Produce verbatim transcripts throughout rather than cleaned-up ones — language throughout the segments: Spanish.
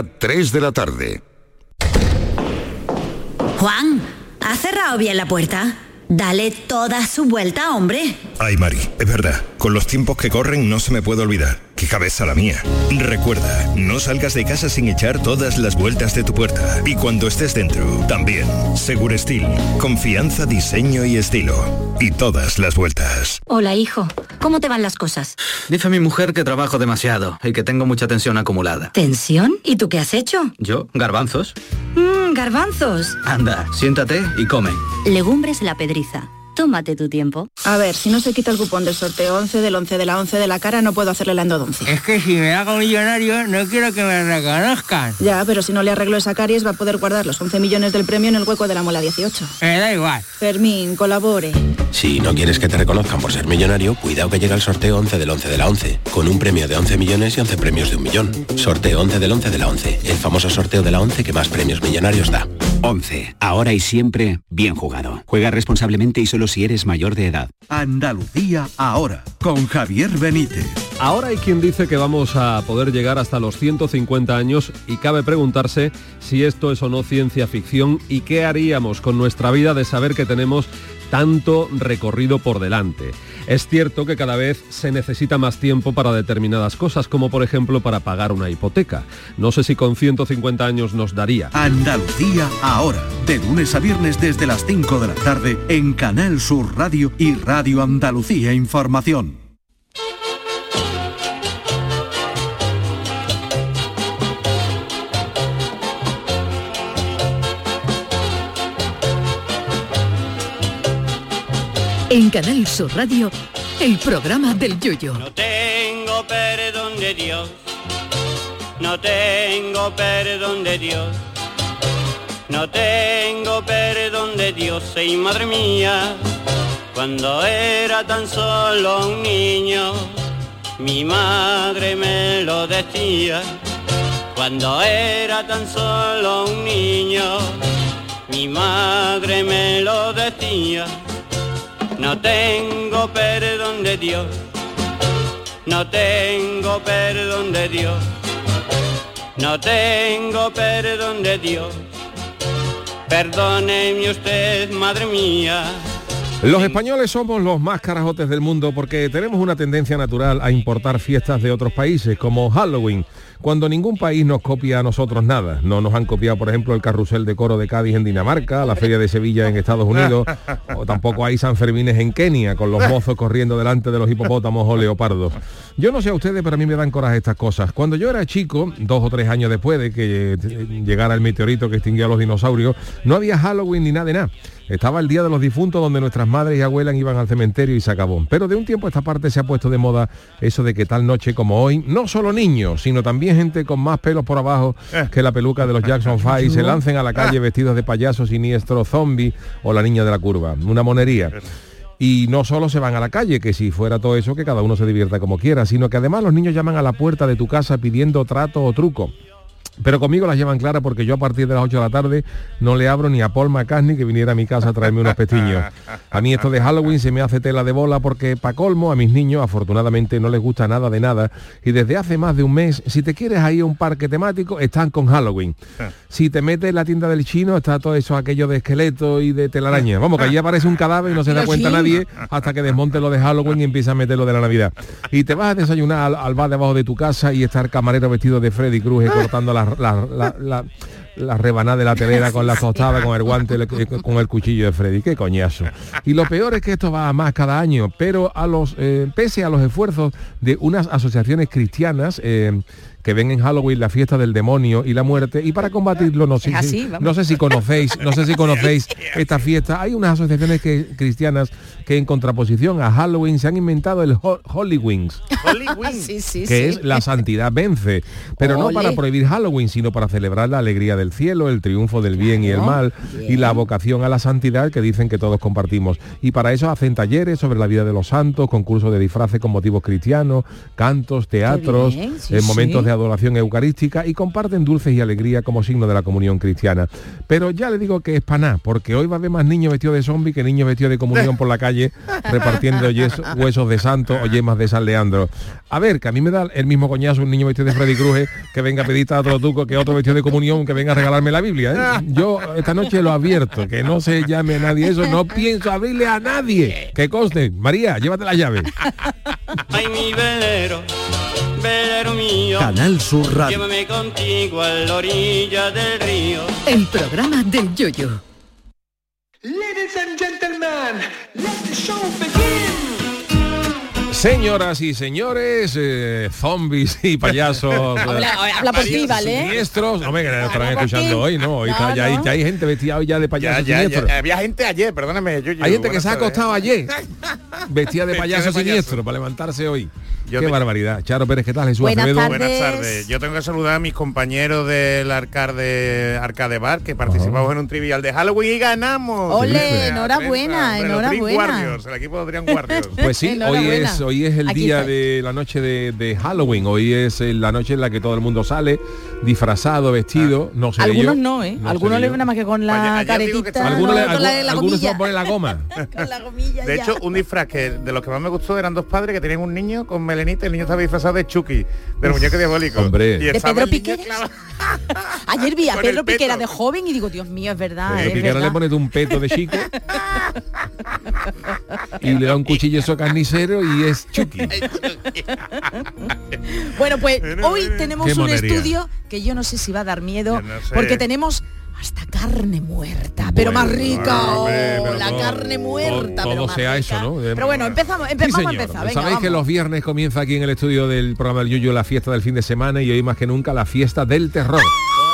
tres de la tarde. Juan, ¿has cerrado bien la puerta? Dale toda su vuelta, hombre. Ay, Mari, es verdad. Con los tiempos que corren no se me puede olvidar. ¡Qué cabeza la mía! Recuerda, no salgas de casa sin echar todas las vueltas de tu puerta. Y cuando estés dentro, también. Segurestil. Confianza, diseño y estilo. Y todas las vueltas. Hola, hijo. ¿Cómo te van las cosas? Dice mi mujer que trabajo demasiado y que tengo mucha tensión acumulada. ¿Tensión? ¿Y tú qué has hecho? ¿Yo? ¿Garbanzos? Mmm, garbanzos. Anda, siéntate y come. Legumbres La Pedriza. Tómate tu tiempo. A ver, si no se quita el cupón del sorteo once del once de la once de la cara, no puedo hacerle la endodoncia. Es que si me hago millonario, no quiero que me reconozcan. Ya, pero si no le arreglo esa caries, va a poder guardar los once millones del premio en el hueco de la muela dieciocho. Me da igual. Fermín, colabore. Si no quieres que te reconozcan por ser millonario, cuidado que llega el sorteo once del once de la once, con un premio de once millones y once premios de un millón. Sorteo once del once de la once, el famoso sorteo de la once que más premios millonarios da. once. Ahora y siempre, bien jugado. Juega responsablemente y solo si eres mayor de edad. Andalucía ahora, con Javier Benítez. Ahora hay quien dice que vamos a poder llegar hasta los ciento cincuenta años y cabe preguntarse si esto es o no ciencia ficción y qué haríamos con nuestra vida de saber que tenemos tanto recorrido por delante. Es cierto que cada vez se necesita más tiempo para determinadas cosas, como por ejemplo para pagar una hipoteca. No sé si con ciento cincuenta años nos daría. Andalucía ahora, de lunes a viernes desde las cinco de la tarde en Canal Sur Radio y Radio Andalucía Información. En Canal Sur Radio, el programa del Yoyo. No tengo perdón de Dios, no tengo perdón de Dios, no tengo perdón de Dios, y madre mía, cuando era tan solo un niño, mi madre me lo decía, cuando era tan solo un niño, mi madre me lo decía. No tengo perdón de Dios, no tengo perdón de Dios, no tengo perdón de Dios, perdóneme usted, madre mía. Los españoles somos los más carajotes del mundo porque tenemos una tendencia natural a importar fiestas de otros países, como Halloween, cuando ningún país nos copia a nosotros nada. No nos han copiado, por ejemplo, el carrusel de coro de Cádiz en Dinamarca, la feria de Sevilla en Estados Unidos, o tampoco hay San Fermines en Kenia, con los mozos corriendo delante de los hipopótamos o leopardos. Yo no sé a ustedes, pero a mí me dan coraje estas cosas. Cuando yo era chico, dos o tres años después de que llegara el meteorito que extinguió a los dinosaurios, no había Halloween ni nada de nada. Estaba el Día de los Difuntos, donde nuestras madres y abuelas iban al cementerio y se acabó. Pero de un tiempo a esta parte se ha puesto de moda eso de que tal noche como hoy, no solo niños, sino también gente con más pelos por abajo que la peluca de los Jackson Five se lancen a la calle vestidos de payaso siniestro, zombie o la niña de la curva. Una monería. Y no solo se van a la calle, que si fuera todo eso, que cada uno se divierta como quiera, sino que además los niños llaman a la puerta de tu casa pidiendo trato o truco. Pero conmigo las llevan claras porque yo a partir de las ocho de la tarde no le abro ni a Paul McCartney que viniera a mi casa a traerme unos pestiños. A mí esto de Halloween se me hace tela de bola porque, pa' colmo, a mis niños afortunadamente no les gusta nada de nada y desde hace más de un mes, si te quieres ir a un parque temático, están con Halloween. Si te metes en la tienda del chino, está todo eso, aquello de esqueleto y de telaraña. Vamos, que allí aparece un cadáver y no se da cuenta nadie hasta que desmonte lo de Halloween y empieza a meter lo de la Navidad. Y te vas a desayunar al, al bar debajo de tu casa y está el camarero vestido de Freddy Krueger cortando las la, la, la, la rebanada de la telera con la tostada, con el guante, con el cuchillo de Freddy. Qué coñazo. Y lo peor es que esto va a más cada año, pero a los eh, pese a los esfuerzos de unas asociaciones cristianas eh, que ven en Halloween la fiesta del demonio y la muerte, y para combatirlo no sé, así, si, no sé si conocéis, no sé si conocéis esta fiesta. Hay unas asociaciones que, cristianas que en contraposición a Halloween se han inventado el Ho- Holy Wings, sí, sí, que sí. es la santidad vence, pero Ole. no para prohibir Halloween, sino para celebrar la alegría del cielo, el triunfo del bien y el mal, bien. y la vocación a la santidad que dicen que todos compartimos. Y para eso hacen talleres sobre la vida de los santos, concursos de disfraces con motivos cristianos, cantos, teatros, bien, sí, eh, momentos sí. de de adoración eucarística y comparten dulces y alegría como signo de la comunión cristiana. Pero ya le digo que es paná, porque hoy va a haber más niños vestidos de zombie que niños vestidos de comunión por la calle repartiendo yeso, huesos de santo o yemas de San Leandro. A ver, que a mí me da el mismo coñazo un niño vestido de Freddy Krueger que venga a pedir otro tuco que otro vestido de comunión que venga a regalarme la Biblia, ¿eh? Yo esta noche lo advierto, que no se llame a nadie eso, no pienso abrirle a nadie. Que conste, María, llévate la llave. Ay, mi velero, velero mío, Canal Sur Radio. llévame contigo a la orilla del río. El programa del Yoyo. Ladies and gentlemen, let the show begin. Señoras y señores, eh, zombies y payasos habla, habla por ti, ¿vale? siniestros, no me que estarán escuchando hoy, ¿no? Hoy no, está, ya, no. Hay, ya hay gente vestida hoy ya de payasos ya, ya, siniestros. Ya, había gente ayer, perdóname. Yo, yo, hay gente que se ha tardes. acostado ayer vestida de payaso siniestro para levantarse hoy. Yo Qué te... barbaridad. Charo Pérez, ¿qué tal? Jesús Buenas Acevedo. tardes. Buenas tardes. Yo tengo que saludar a mis compañeros del Arcade, Arcade Bar, que participamos Ajá. en un trivial de Halloween y ganamos. Ole, enhorabuena, enhorabuena. El equipo de Adrián Warriors. Pues sí, hoy es, hoy es el Aquí día está. de la noche de, de Halloween. Hoy es la noche en la que todo el mundo sale disfrazado, vestido. Ah. No sé Algunos yo, no, ¿eh? No Algunos le ven nada más que con la ayer, caretita. Algunos, no, le, con algún, la de la algunos se gomilla. ponen la goma. Con la gomilla de ya. hecho, un disfraz que de los que más me gustó eran dos padres que tenían un niño con melenita. El niño estaba disfrazado de Chucky, del muñeco diabólico. Hombre. ¿De Pedro Piqueras? Ayer vi a Pedro Piqueras de joven y digo, Dios mío, es verdad. Pedro es Piqueras verdad. le pone un peto de chico y le da un cuchillo eso carnicero y es Chucky. Bueno, pues hoy tenemos Qué un monería. estudio que yo no sé si va a dar miedo, no sé. porque tenemos hasta carne muerta, pero Bueno, más rica, hombre, oh, pero la todo, carne muerta, todo, pero todo más sea rica. eso, ¿no? Pero bueno, empezamos, Sí, empezamos señor. a empezar. Venga, Sabéis vamos. que los viernes comienza aquí en el estudio del programa del Yuyu la fiesta del fin de semana y hoy más que nunca la fiesta del terror.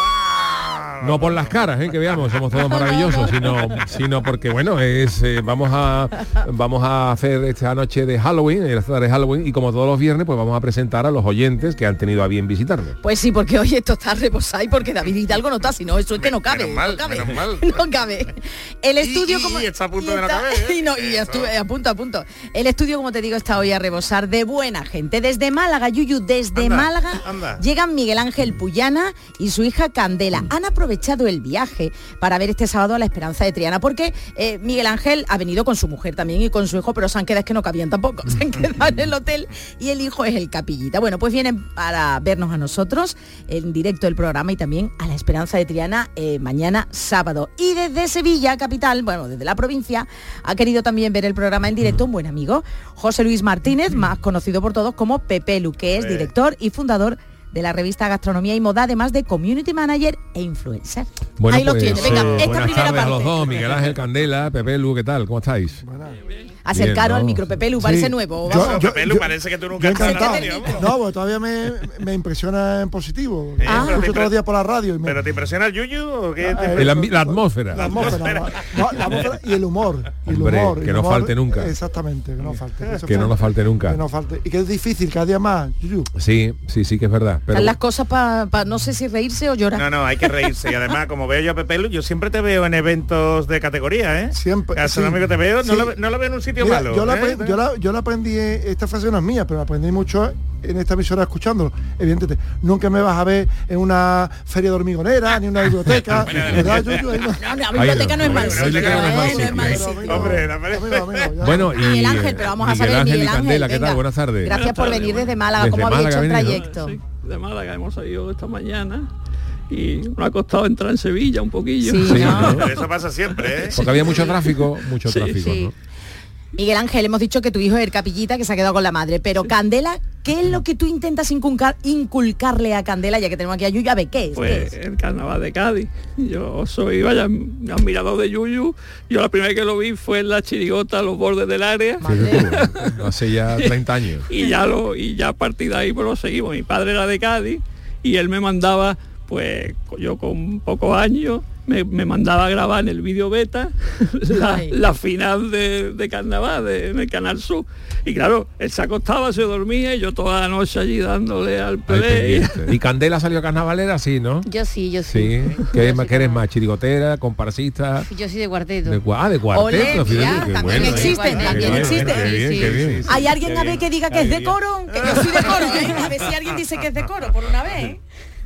No por las caras, ¿eh? Que veamos, somos todos maravillosos, sino, sino porque, bueno, es eh, vamos a vamos a hacer esta noche de Halloween, esta tarde de Halloween, y como todos los viernes, pues vamos a presentar a los oyentes que han tenido a bien visitarnos. Pues sí, porque hoy esto está reposado y porque David Hidalgo no está, si no, eso es que no cabe. Menos mal, no cabe. menos mal. No cabe. El estudio y, como... y está a punto y de no está- caber, ¿eh? y no, y estuve a punto, a punto. El estudio, como te digo, está hoy a rebosar de buena gente. Desde Málaga, Yuyu, desde Anda, Málaga, anda. llegan Miguel Ángel Puyana y su hija Candela. Han aprovechado el viaje para ver este sábado a la Esperanza de Triana, porque eh, Miguel Ángel ha venido con su mujer también y con su hijo, pero se han quedado, es que no cabían tampoco, se han quedado en el hotel y el hijo es el capillita. Bueno, pues vienen para vernos a nosotros en directo el programa y también a la Esperanza de Triana eh, mañana sábado. Y desde Sevilla, capital, bueno, desde la provincia, ha querido también ver el programa en directo un buen amigo, José Luis Martínez, más conocido por todos como Pepe Lu, que es director y fundador de la revista Gastronomía y Moda, además de community manager e influencer. Bueno, Ahí los pues, tiene. Venga, eh, esta buenas primera tardes parte. a los dos, Miguel Ángel Candela, Pepe Lu, ¿qué tal? ¿Cómo estáis? Acercaros Bien, al ¿no? micro, Pepe Lu, parece Sí. nuevo. Yo- Vamos. yo- Pepe Lu, parece que tú nunca Yo has estado encantado. en la radio, vamos. No, pues todavía me, me impresiona en positivo. Ah. Lo Pero te escucho todos los impre- días por la radio. Y me, ¿Pero te impresiona el yuyu o qué? Ah, te eh, El ambi- la atmósfera. la atmósfera, no, la atmósfera y el humor. Y el Hombre, humor, y que el no humor, falte nunca. Exactamente, que no falte. Eso Que fue- no nos falte nunca. Que no falte. Y que es difícil cada día más, Yuyu. Sí, sí, sí que es verdad. Pero Están las cosas para no sé si reírse o llorar. No, no, hay que reírse. Y además, como veo yo a Pepe Lu, yo siempre te veo en eventos de categoría, ¿eh? Siempre. Gastronómico sí. te veo, no, Sí. lo, no lo veo en un sitio Mira, malo. yo, la ¿eh? aprendí, yo, la, yo la aprendí, esta frase no es mía, pero la aprendí mucho en esta emisora escuchándolo. Evidentemente, nunca me vas a ver en una feria de hormigonera, ni en una biblioteca. ¿Verdad, Yuyu? Ahí no. No, la biblioteca no es mal La sitio, biblioteca no es mal ¿eh? No es mal sitio. sitio. Hombre, la Amigo, amigo, ya. bueno, y Miguel Ángel, pero vamos a Miguel saber, Ángel Miguel y Candela, Ángel, ¿qué tal? venga. Buenas tardes. Gracias por venir desde Málaga. Desde ¿Cómo habéis Málaga hecho el ha venido, trayecto? Sí, de Málaga hemos salido esta mañana y nos ha costado entrar en Sevilla un poquillo. Sí, Sí, ¿no? ¿no? Eso pasa siempre, ¿eh? Porque había mucho tráfico, mucho Sí, tráfico, sí. ¿no? Miguel Ángel, hemos dicho que tu hijo es el capillita que se ha quedado con la madre, pero Candela, ¿qué es lo que tú intentas inculcar, inculcarle a Candela, ya que tenemos aquí a Yuyu? A ver, ¿qué es? ¿Qué Pues es? el carnaval de Cádiz. Yo soy, vaya, admirador de Yuyu. Yo la primera vez que lo vi fue en la chirigota, a los bordes del área. Madre. Hace ya treinta años. Y ya lo y ya a partir de ahí pues lo seguimos. Mi padre era de Cádiz y él me mandaba pues yo con pocos años me, me mandaba a grabar en el vídeo beta la, la final de, de carnaval de, en el Canal Sur. Y claro, él se acostaba, se dormía y yo toda la noche allí dándole al play. Y Candela salió carnavalera, sí, ¿no? Yo sí, yo sí. Sí. ¿Qué, es, ¿qué eres más? ¿Chirigotera, comparsista? Yo soy de cuarteto. De, ah, de cuarteto. Olé, fíjate, qué también bueno, existen, ¿eh? también Qué existen. bien, qué bien, Sí, qué sí. bien. ¿Hay alguien Qué a ver bien. que diga que es de coro? Que yo soy de coro, ¿eh? A ver si alguien dice que es de coro, por una vez.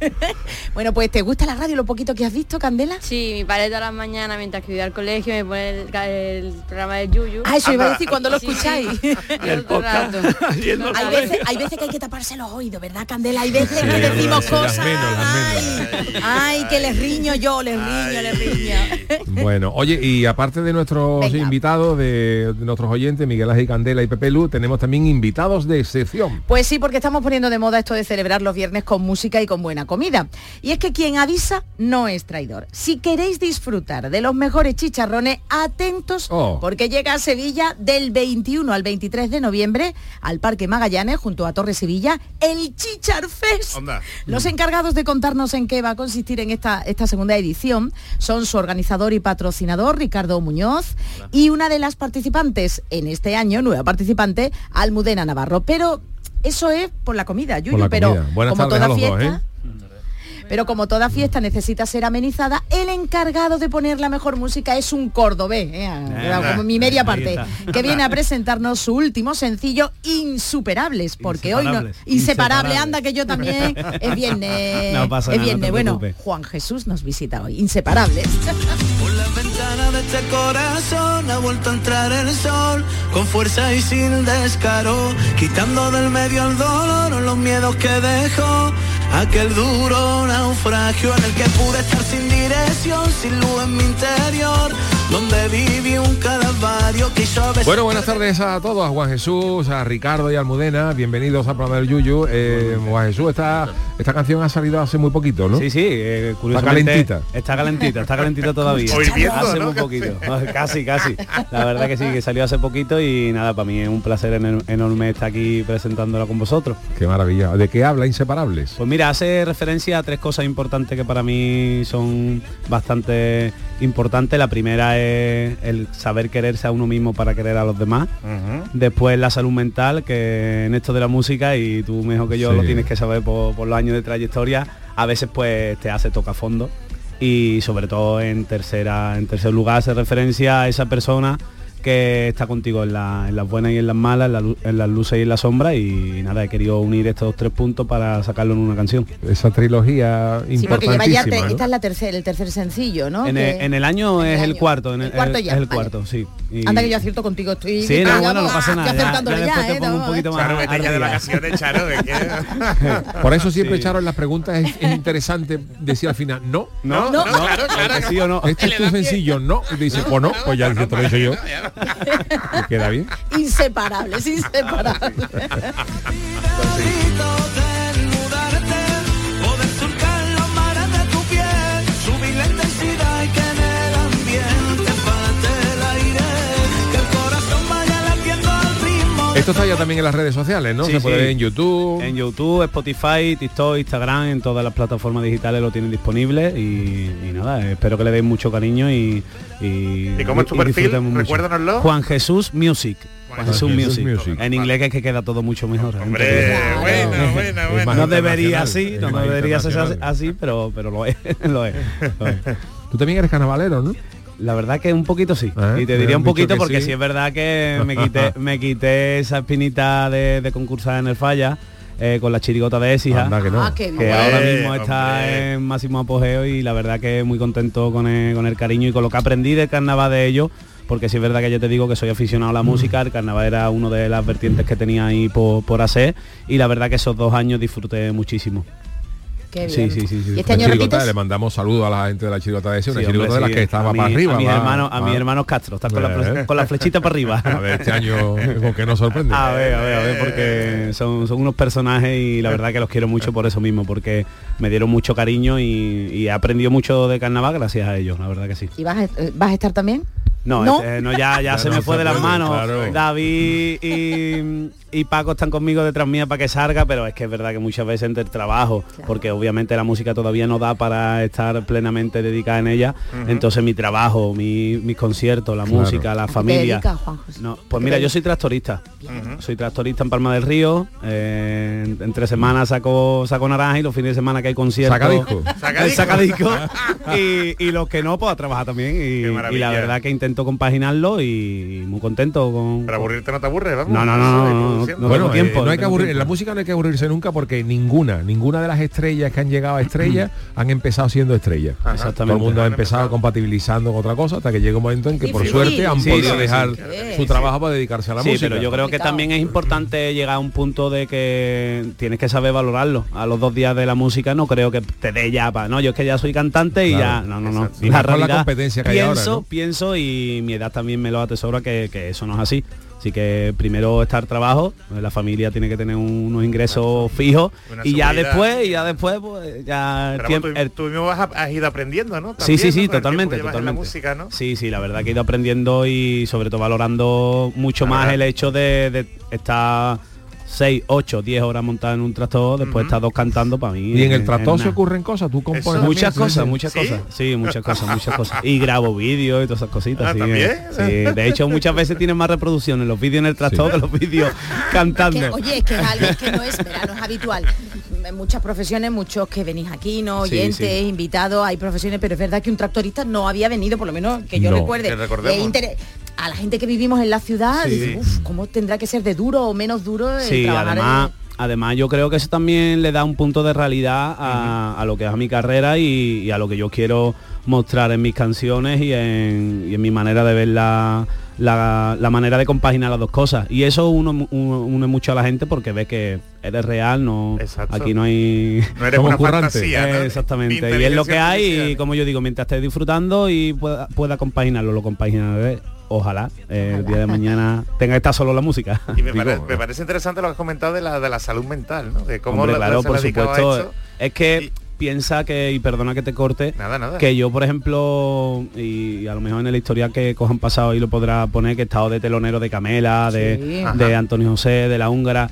Bueno, pues ¿te gusta la radio lo poquito que has visto, Candela? Sí, mi padre todas las mañanas mientras que voy al colegio me pone el, el programa de Yuyu. Ah, eso iba a decir cuando lo Sí, escucháis. sí. El podcast. Hay veces, hay veces que hay que taparse los oídos, ¿verdad, Candela? Hay veces Sí, que decimos sí, las cosas. menos, las Ay, ay, que les riño yo, les riño, les riño. Bueno, oye, y aparte de nuestros Venga. invitados, de, de nuestros oyentes, Miguel Ángel Candela y Pepe Lu, tenemos también invitados de excepción. Pues sí, porque estamos poniendo de moda esto de celebrar los viernes con música y con buena comida. Y es que quien avisa no es traidor. Si queréis disfrutar de los mejores chicharrones, atentos, Oh. porque llega a Sevilla del veintiuno al veintitrés de noviembre al Parque Magallanes, junto a Torre Sevilla, el Chicharfest. Onda. Los encargados de contarnos en qué va a consistir en esta, esta segunda edición son su organizador y patrocinador, Ricardo Muñoz, y una de las participantes en este año, nueva participante, Almudena Navarro. Pero eso es por la comida, Yuyu, Por la pero comida. Buenas como tardes a toda los dos, fiesta... ¿eh? Pero como toda fiesta necesita ser amenizada, el encargado de poner la mejor música es un cordobés, ¿eh? Como mi media parte, que viene a presentarnos su último sencillo, Insuperables, porque hoy no... Inseparables. Inseparable, Inseparables. anda que yo también, es viernes, No pasa es nada, viernes. no te Bueno, preocupes. Juan Jesús nos visita hoy, Inseparables. Por la ventana de este corazón ha vuelto a entrar el sol, con fuerza y sin descaro, quitando del medio el dolor, los miedos que dejó aquel duro naufragio en el que pude estar sin dirección, sin luz en mi interior, donde viví un calvario que hizo a veces... Bueno, buenas tardes a todos, a Juan Jesús, a Ricardo y a Almudena, bienvenidos al programa del Yuyu. Eh, Juan Jesús, esta, esta canción ha salido hace muy poquito, ¿no? Sí, sí, eh, Está curiosamente calentita. Está calentita, está calentita todavía. O hirviendo, hace ¿no? muy poquito. Casi, casi. La verdad que sí, que salió hace poquito y nada, para mí es un placer en- enorme estar aquí presentándola con vosotros. Qué maravilla. ¿De qué habla Inseparables? Pues mira, hace referencia a tres cosas importantes que para mí son bastante importantes. La primera es el saber quererse a uno mismo para querer a los demás. Después la salud mental, que en esto de la música, y tú mejor que yo Sí. lo tienes que saber por, por los años de trayectoria, a veces pues te hace toca fondo. Y sobre todo en tercera, en tercer lugar hace referencia a esa persona que está contigo en, la- en las buenas y en las malas, en, la lu- en las luces y en las sombras, y nada, he querido unir estos tres puntos para sacarlo en una canción. Esa trilogía Sí, porque lleva ya, importantísima, te- ¿no? esta es la tercer, el tercer sencillo, ¿no? En, Que- el, en el año en el es el año. cuarto, en el, El cuarto es ya, el vale. cuarto, sí. Y- Anda que yo acierto contigo, estoy... Sí, no, estoy- bueno, no pasa nada. estoy Ya, acertándole ya ya, después te ¿eh? pongo un No, poquito ¿eh? más Claro, vete ya de arriba. vacaciones, Charo, de que... Por eso siempre, Sí. Charo, en las preguntas es, es interesante decir al final, no, No, No, no, claro, claro, que sí o no. este es tu sencillo, no. Y te dice, pues no, pues ya, ya te lo he dicho yo. ¿Me queda bien? Inseparables, inseparables. Poder surcar los mares de tu piel, subir la intensidad y que en el ambiente falta el aire, que el corazón vaya latiendo al ritmo. Esto está ya también en las redes sociales, ¿no? Sí, Se puede sí. ver en YouTube. En YouTube, Spotify, TikTok, Instagram, en todas las plataformas digitales lo tienen disponible, y, y nada, espero que le deis mucho cariño y y, ¿Y cómo es tu y perfil? disfrutemos mucho. Recuérdanoslo. Juan Jesús Music. Juan Jesús Jesús Music. Music. En inglés que es que queda todo mucho mejor. Hombre, bueno, bueno, Es bueno. más No debería internacional, así, es no más debería ser internacional. así, pero pero lo es, lo es. lo es. Tú también eres carnavalero, ¿no? La verdad que un poquito sí. Ah, Y te me diría han un dicho poquito que porque sí. sí es verdad que me quité, me quité esa espinita de, de concursar en el Falla eh, con la chirigota de Écija. Anda que no. Ah, qué Que bien. ahora Hombre, mismo está hombre. en máximo apogeo, y la verdad que muy contento con el, con el cariño y con lo que aprendí del carnaval de ellos, porque sí es verdad que yo te digo que soy aficionado a la música, el carnaval era una de las vertientes que tenía ahí por, por hacer, y la verdad que esos dos años disfruté muchísimo. Qué Sí, bien. sí, sí, sí. ¿Y este La año chirigota, repites? le mandamos saludos a la gente de la chirigota de ese, una Sí, chirigota hombre, de las sí, que estaba a mi- para arriba. A mis va- hermanos, a va- mis hermanos Castro, están con la, Eh. fle- con la flechita para arriba. A ver, este año con que nos sorprende. A ver, a ver, a ver, porque son, son unos personajes y la verdad que los quiero mucho por eso mismo, porque me dieron mucho cariño y, y he aprendido mucho de carnaval gracias a ellos, la verdad que sí. ¿Y vas a, eh, vas a estar también? No, ¿No? este, no ya, ya Ya se no me fue se de las puede, manos. claro. David y, y Paco están conmigo detrás mía para que salga, pero es que es verdad que muchas veces entre el trabajo, claro. porque obviamente la música todavía no da para estar plenamente dedicada en ella, uh-huh. entonces mi trabajo, mi, mis conciertos, la claro. música, la familia. ¿Te dedicas, Juan José? No, pues mira, yo soy tractorista. Uh-huh. Soy tractorista en Palma del Río. Eh, en, en tres semanas saco saco naranja y los fines de semana que hay conciertos. Saca disco. Saca disco. Saca disco. y, y los que no, pues a trabajar también. Y, y la verdad que intento compaginarlo y muy contento con. Para aburrirte no te aburres, vamos. No, no, no, no, no, no, no bueno, tengo tiempo. Eh, no hay no que aburrir, tiempo. en la música no hay que aburrirse nunca porque ninguna, ninguna de las estrellas que han llegado a estrellas han empezado siendo estrellas. Ajá. Exactamente. Todo el mundo ha empezado compatibilizando con otra cosa hasta que llega un momento en que por suerte han sí, podido sí, dejar sí, su trabajo para dedicarse a la sí, música. Pero yo creo que también es importante llegar a un punto de que tienes que saber valorarlo. A los dos días de la música no creo que te dé ya para, no, yo es que ya soy cantante y claro, ya, no, no, no. Y la realidad, la competencia que pienso, hay ahora, ¿no? pienso y mi edad también me lo atesora que, que eso no es así. Así que primero estar trabajo, la familia tiene que tener unos ingresos fijos una y ya después, y ya después pues ya el tiempo. Tú, el, tú mismo has, has ido aprendiendo, ¿no? También, sí, sí, sí, ¿no? totalmente, totalmente. La música, ¿no? Sí, sí, la verdad que he ido aprendiendo y sobre todo valorando mucho la más verdad. El hecho de, de estar seis, ocho, diez horas montadas en un tractor, después uh-huh. estar dos cantando para mí. Y en el tractor se ocurren cosas, tú compones muchas cosas, ¿sí? muchas ¿Sí? cosas, sí, muchas cosas, muchas cosas. Y grabo vídeos y todas esas cositas. Ah, sí, ¿también? Sí. De hecho, muchas veces tienen más reproducciones los vídeos en el tractor sí. que los vídeos cantando. Es que, oye, es que es algo que no es, verano, es habitual. En muchas profesiones, muchos que venís aquí, no oyentes, sí, sí. invitados, hay profesiones, pero es verdad que un tractorista no había venido, por lo menos que yo no, recuerde. Que recordemos. Eh, inter- a la gente que vivimos en la ciudad, Sí. dice, uf, ¿cómo tendrá que ser de duro o menos duro el Sí, trabajar además, en... además yo creo que eso también le da un punto de realidad a, uh-huh. a lo que es mi carrera y, y a lo que yo quiero mostrar en mis canciones y en, y en mi manera de ver la, la, la manera de compaginar las dos cosas. Y eso uno, uno une mucho a la gente porque ve que eres real, no Exacto. aquí no hay no eres una fantasía, ¿no? Eh, exactamente, y es lo que hay y como yo digo, mientras estés disfrutando y pueda, pueda compaginarlo, lo compaginaré. Ojalá, eh, el día de mañana tenga que estar solo la música. Y me, pare, me parece interesante lo que has comentado de la, de la salud mental, ¿no? De cómo Hombre, la, claro, se por la supuesto. eso. Es que y, piensa que, y perdona que te corte, nada, nada. que yo, por ejemplo, y a lo mejor en el historial que cojan pasado ahí lo podrá poner, que he estado de telonero de Camela, de, sí. de Antonio José, de La Húngara,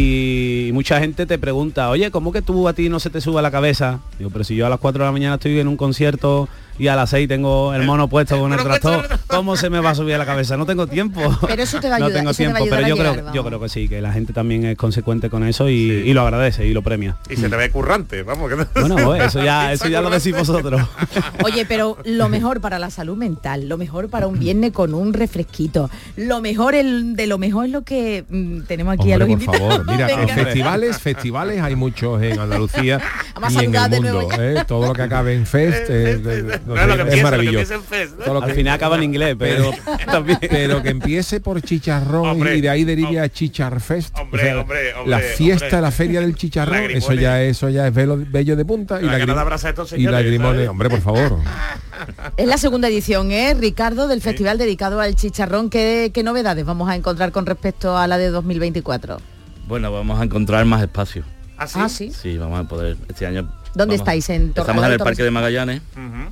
y mucha gente te pregunta, oye, ¿cómo que tú a ti no se te sube a la cabeza? Digo, pero si yo a las cuatro de la mañana estoy en un concierto y a las seis tengo el mono puesto con el tractor, ¿cómo se me va a subir a la cabeza? No tengo tiempo. Pero eso te va a no ayudar. tengo eso tiempo, te va a pero yo llegar, creo, yo creo que sí, que la gente también es consecuente con eso y, sí. y lo agradece y lo premia. Y se te ve currante, vamos. Que no bueno, pues eso ya, eso ya lo decís vosotros. Oye, pero lo mejor para la salud mental, lo mejor para un viernes con un refresquito, lo mejor el, de lo mejor es lo que mmm, tenemos aquí Hombre, a los por invitados. favor, mira, festivales, festivales hay muchos en Andalucía y en el mundo. ¿eh? Todo lo que acabe en fest eh, eh, no sé, es, es maravilloso. Fest, ¿no? Todo lo Al que, final acaba en inglés, pero pero, pero que empiece por chicharrón hombre, y de ahí derive a Chicharfest. Hombre, o sea, hombre, hombre, la fiesta, hombre. la feria del chicharrón, eso ya eso ya es velo, bello de punta y, lagrim estos y lagrimones, hombre, por favor. Es la segunda edición, ¿eh, Ricardo, del sí. festival dedicado al chicharrón. ¿Qué, ¿Qué novedades vamos a encontrar con respecto a la de dos mil veinticuatro? Bueno, vamos a encontrar más espacio. ¿Ah, sí? ¿Ah, sí? Sí, vamos a poder este año. ¿Dónde vamos, estáis? En Torre Estamos en el Parque de Magallanes. Uh-huh.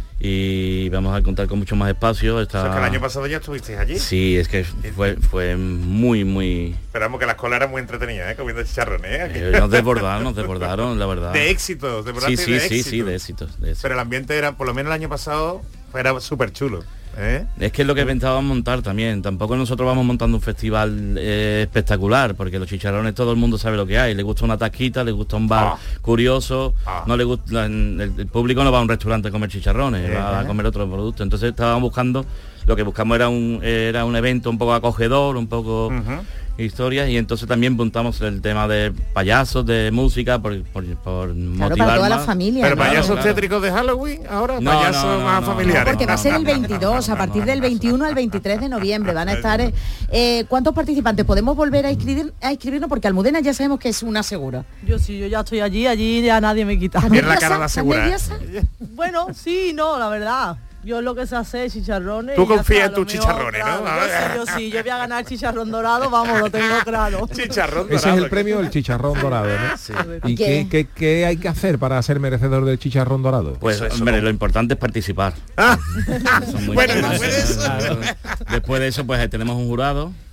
Y vamos a contar con mucho más espacio. Está... O sea, que el año pasado ya estuvisteis allí. Sí, es que fue, fue muy, muy... Esperamos que la escuela era muy entretenida, ¿eh? Comiendo chicharrones, ¿eh? Eh, nos desbordaron, nos desbordaron, la verdad. De éxitos, de verdad. Sí, sí, de sí, éxitos. sí, de éxitos, de éxitos. Pero el ambiente era, por lo menos el año pasado, era súper chulo. ¿Eh? Es que es lo que pensábamos montar también. Tampoco nosotros vamos montando un festival eh, espectacular, porque los chicharrones todo el mundo sabe lo que hay. Le gusta una tasquita, le gusta un bar ah. curioso, ah. no le gusta, el, el público no va a un restaurante a comer chicharrones, eh, va eh. a comer otros productos. Entonces estábamos buscando, lo que buscamos era un era un evento un poco acogedor, un poco uh-huh. historias, y entonces también montamos el tema de payasos, de música, por, por, por claro, motivar para toda más. la familia. Pero claro, payasos claro. tétricos de Halloween, ahora no, payasos no, no, más no, familiares. No, porque va a ser el veintidós, a partir del veintiuno al veintitrés de noviembre. Van a estar... Eh, ¿Cuántos participantes? ¿Podemos volver a, inscribir, a inscribirnos? Porque Almudena ya sabemos que es una segura. Yo sí, yo ya estoy allí, allí ya nadie me quita. Tiene la cara de asegurada. Bueno, sí, no, la verdad. Yo lo que sé hacer es chicharrones. Tú confías en tus chicharrones, claro, ¿no? Yo sí, yo sí, yo voy a ganar chicharrón dorado, vamos, lo tengo claro. Chicharrón dorado. Ese es el premio del chicharrón dorado, ¿no? Sí. ¿Y qué, qué, qué hay que hacer para ser merecedor del chicharrón dorado? Pues, eso, hombre, eso lo importante es participar. Ah. Son muy bueno, después de eso. Claro. Después de eso, pues tenemos un jurado